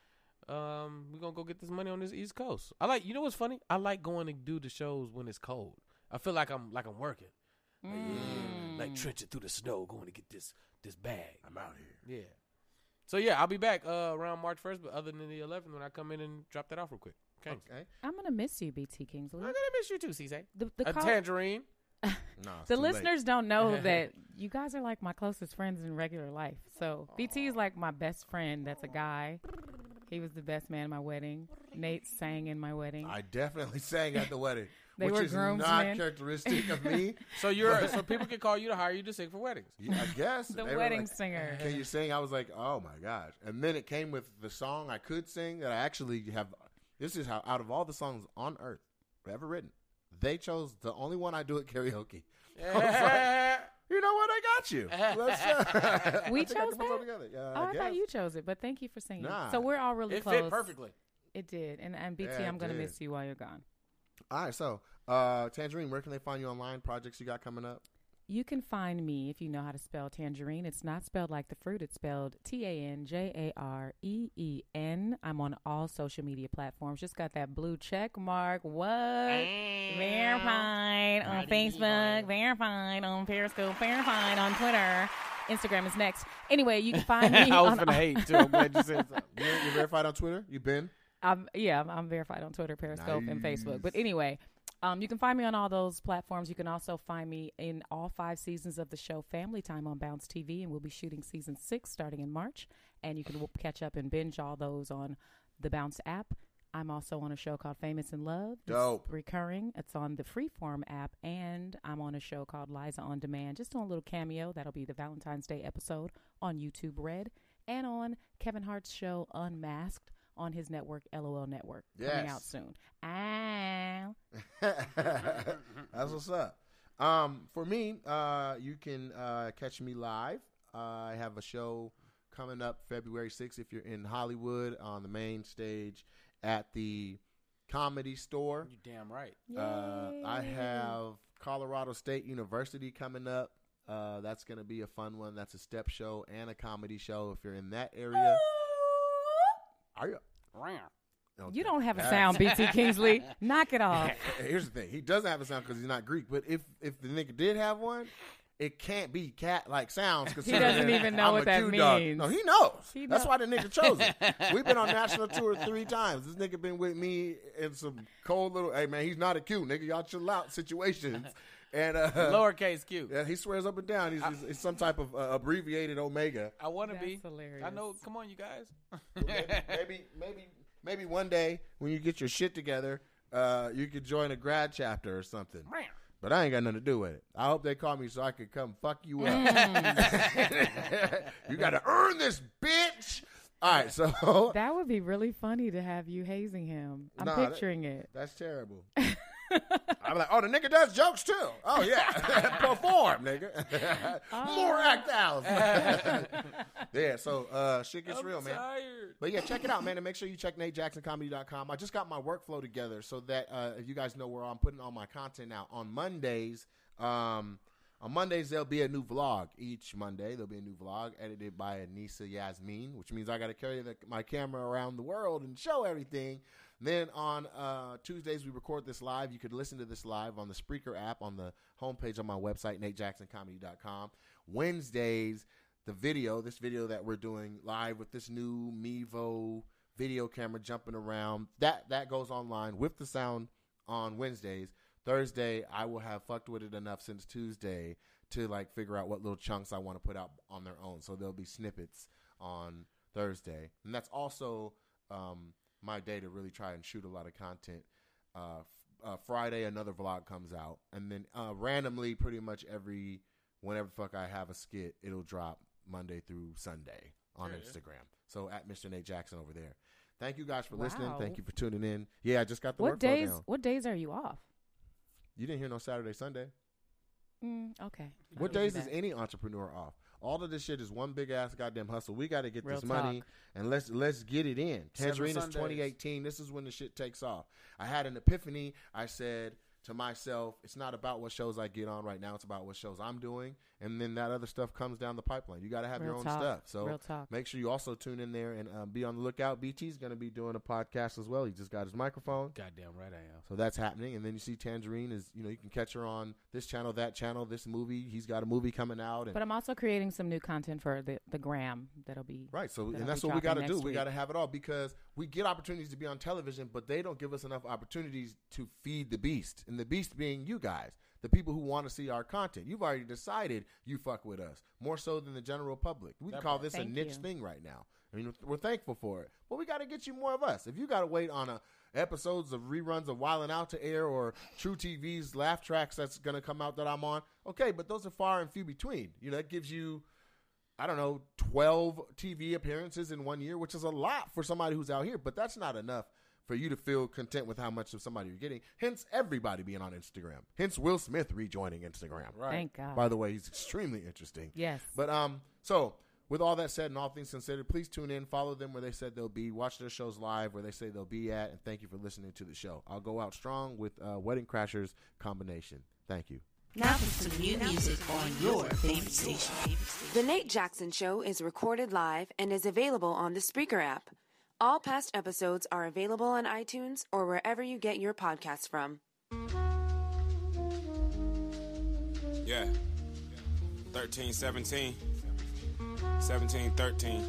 Um, we're gonna go get this money on this East Coast. I like, you know what's funny? I like going to do the shows when it's cold. I feel like I'm like I'm working, like, Mm. yeah, like trenching through the snow, going to get this this bag. I'm out here. Yeah. So yeah, I'll be back uh, around March first, but other than the eleventh, when I come in and drop that off real quick. Okay. Okay. I'm gonna miss you, B T Kingsley. I'm gonna miss you too, C J. The, the A call- tangerine. No, it's the too late. listeners don't know that you guys are like my closest friends in regular life. So B T is like my best friend. That's a guy. He was the best man at my wedding. Nate sang in my wedding. I definitely sang at the wedding, They which were is groomsmen. not characteristic of me. So you're so people can call you to hire you to sing for weddings. Yeah, I guess The They were wedding like, singer. Can you sing? I was like, oh my gosh! And then it came with the song I could sing that I actually have. This is how out of all the songs on earth ever written, they chose the only one I do at karaoke. I was like, you know what? I got you. Let's, uh, We I think I chose can put something that? together. Uh, Oh, I I thought guess. you chose it, but thank you for singing. Nah. So we're all really It close. fit perfectly. It did, and and B T, Yeah, it I'm gonna did. miss you while you're gone. All right, so uh, Tangerine, where can they find you online? Projects you got coming up? You can find me if you know how to spell tangerine. It's not spelled like the fruit. It's spelled T A N J A R E E N. I'm on all social media platforms. Just got that blue check mark. What? Verified on Facebook. Verified on Periscope. Verified on Twitter. Instagram is next. Anyway, you can find me. I was on gonna hate too. I'm glad you said something. You're, you're verified on Twitter? You been? I'm, yeah, I'm, I'm verified on Twitter, Periscope, and Facebook. But Nice. anyway, um, you can find me on all those platforms. You can also find me in all five seasons of the show Family Time on Bounce T V, and we'll be shooting season six starting in March. And you can w- catch up and binge all those on the Bounce app. I'm also on a show called Famous in Love. It's Dope. recurring. It's on the Freeform app, and I'm on a show called Liza on Demand. Just on a little cameo. That'll be the Valentine's Day episode on YouTube Red, and on Kevin Hart's show Unmasked on his network, LOL Network, coming Yes. out soon. Ah. That's what's up. Um, for me, uh, you can uh, catch me live. Uh, I have a show coming up February sixth if you're in Hollywood on the main stage at the Comedy Store. You damn right. Uh, I have Colorado State University coming up. Uh, that's going to be a fun one. That's a step show and a comedy show if you're in that area. Are you? Okay. You don't have a Uh, sound, B T Kingsley. Knock it off. Here's the thing. He doesn't have a sound because he's not Greek. But if if the nigga did have one, it can't be cat-like sounds. He doesn't even know I'm what a that Q dog. means. No, he knows. He That's know- why the nigga chose it. We've been on national tour three times. This nigga been with me in some cold little, hey, man, he's not a Q, nigga. Y'all chill out situations. And uh, Lowercase Q. Yeah, he swears up and down. He's, he's, he's some type of uh, abbreviated omega. I want to That's be. hilarious. I know. Come on, you guys. maybe, maybe, maybe, maybe one day when you get your shit together, uh, you could join a grad chapter or something. But I ain't got nothing to do with it. I hope they call me so I can come fuck you up. You got to earn this, bitch. All right, so That would be really funny to have you hazing him. I'm Nah, that- picturing it. that's terrible. I'm like, oh, the nigga does jokes too. Oh yeah, perform, nigga. More act outs. Yeah, so uh, shit gets I'm real, man. tired. But yeah, check it out, man, and make sure you check Nate Jackson Comedy dot com. I just got my workflow together so that uh, if you guys know where I'm putting all my content out on Mondays. Um, on Mondays there'll be a new vlog. Each Monday there'll be a new vlog edited by Anissa Yasmin, which means I got to carry the, my camera around the world and show everything. Then on uh, Tuesdays, we record this live. You could listen to this live on the Spreaker app on the homepage on my website, Nate Jackson Comedy dot com. Wednesdays, the video, this video that we're doing live with this new Mevo video camera jumping around, that, that goes online with the sound on Wednesdays. Thursday, I will have fucked with it enough since Tuesday to like figure out what little chunks I want to put out on their own. So there'll be snippets on Thursday. And that's also... Um, my day to really try and shoot a lot of content. Uh, f- uh, Friday, another vlog comes out. And then uh, randomly, pretty much every, whenever the fuck I have a skit, it'll drop Monday through Sunday on Sure. Instagram. So at Mister Nate Jackson over there. Thank you guys for Wow. listening. Thank you for tuning in. Yeah, I just got the What workflow days? down. What days are you off? You didn't hear no Saturday, Sunday. Mm, okay. What I'll do days is that. any entrepreneur off? All of this shit is one big ass goddamn hustle. We got to get Real this money talk. and let's let's get it in. Seven Tangerine is Sundays. twenty eighteen. This is when the shit takes off. I had an epiphany. I said to myself. It's not about what shows I get on right now. It's about what shows I'm doing. And then that other stuff comes down the pipeline. You got to have Real your own talk. stuff. So Real talk. make sure you also tune in there and um, be on the lookout. B T's going to be doing a podcast as well. He just got his microphone. Goddamn right I am. So that's happening. And then you see Tangerine is, you know, you can catch her on this channel, that channel, this movie. He's got a movie coming out. And But I'm also creating some new content for the, the gram that'll be. Right. So, that'll and that's be what we got to dropping do. next We week. got to have it all because we get opportunities to be on television, but they don't give us enough opportunities to feed the beast. And the beast being you guys, the people who want to see our content. You've already decided you fuck with us more so than the general public. We That call part. this Thank a niche you. thing right now. I mean, we're thankful for it, but we got to get you more of us. If you got to wait on a episodes of reruns of Wildin' Out to air or True T V's laugh tracks that's going to come out that I'm on, okay, but those are far and few between. You know, that gives you, I don't know, twelve T V appearances in one year, which is a lot for somebody who's out here, but that's not enough for you to feel content with how much of somebody you're getting. Hence, everybody being on Instagram. Hence, Will Smith rejoining Instagram. Right. Thank God. By the way, he's extremely interesting. Yes. But um, so with all that said and all things considered, please tune in, follow them where they said they'll be, watch their shows live where they say they'll be at, and thank you for listening to the show. I'll go out strong with uh, Wedding Crashers combination. Thank you. Now for some new music on your favorite station. The Nate Jackson Show is recorded live and is available on the Spreaker app. All past episodes are available on iTunes or wherever you get your podcasts from. Yeah. thirteen seventeen. seventeen thirteen.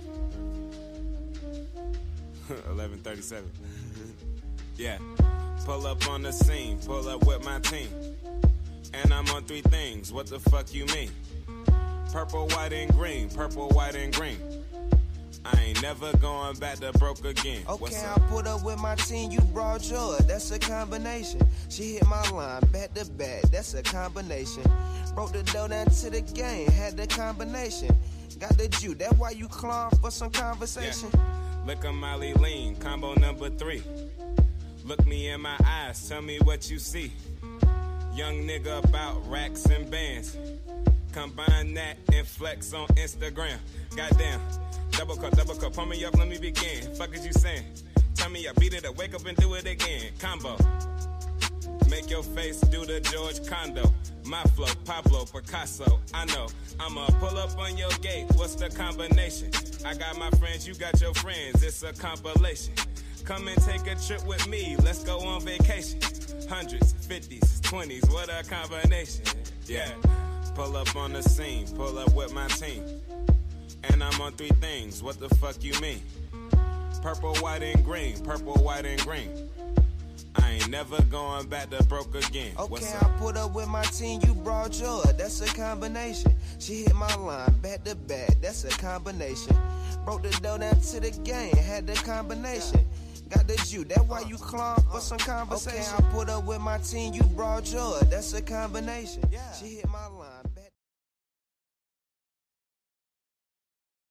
eleven thirty-seven. Yeah. Pull up on the scene. Pull up with my team. And I'm on three things. What the fuck you mean? Purple, white, and green. Purple, white, and green. I ain't never going back to broke again. Okay, I put up with my team, you brought yours. That's a combination. She hit my line, back to back. That's a combination. Broke the door down to the game, had the combination. Got the Jew, that's why you clawing for some conversation. Yeah. Look at Molly Lean, combo number three. Look me in my eyes, tell me what you see. Young nigga about racks and bands. Combine that and flex on Instagram. Goddamn. Double cup, double cup, pump me up, let me begin. Fuck is you saying? Tell me I beat it up, wake up and do it again. Combo. Make your face do the George Condo. My flow, Pablo, Picasso. I know. I'ma pull up on your gate. What's the combination? I got my friends, you got your friends. It's a compilation. Come and take a trip with me. Let's go on vacation. Hundreds, fifties, twenties. What a combination. Yeah. Pull up on the scene. Pull up with my team. And I'm on three things. What the fuck you mean? Purple, white, and green. Purple, white, and green. I ain't never going back to broke again. Okay, I put up with my team, you brought yours. That's a combination. She hit my line, back to back. That's a combination. Broke the door down to the game, had the combination. Got the Jew, that's why you clawing for some conversation. Okay, I put up with my team, you brought yours. That's a combination. She hit my line.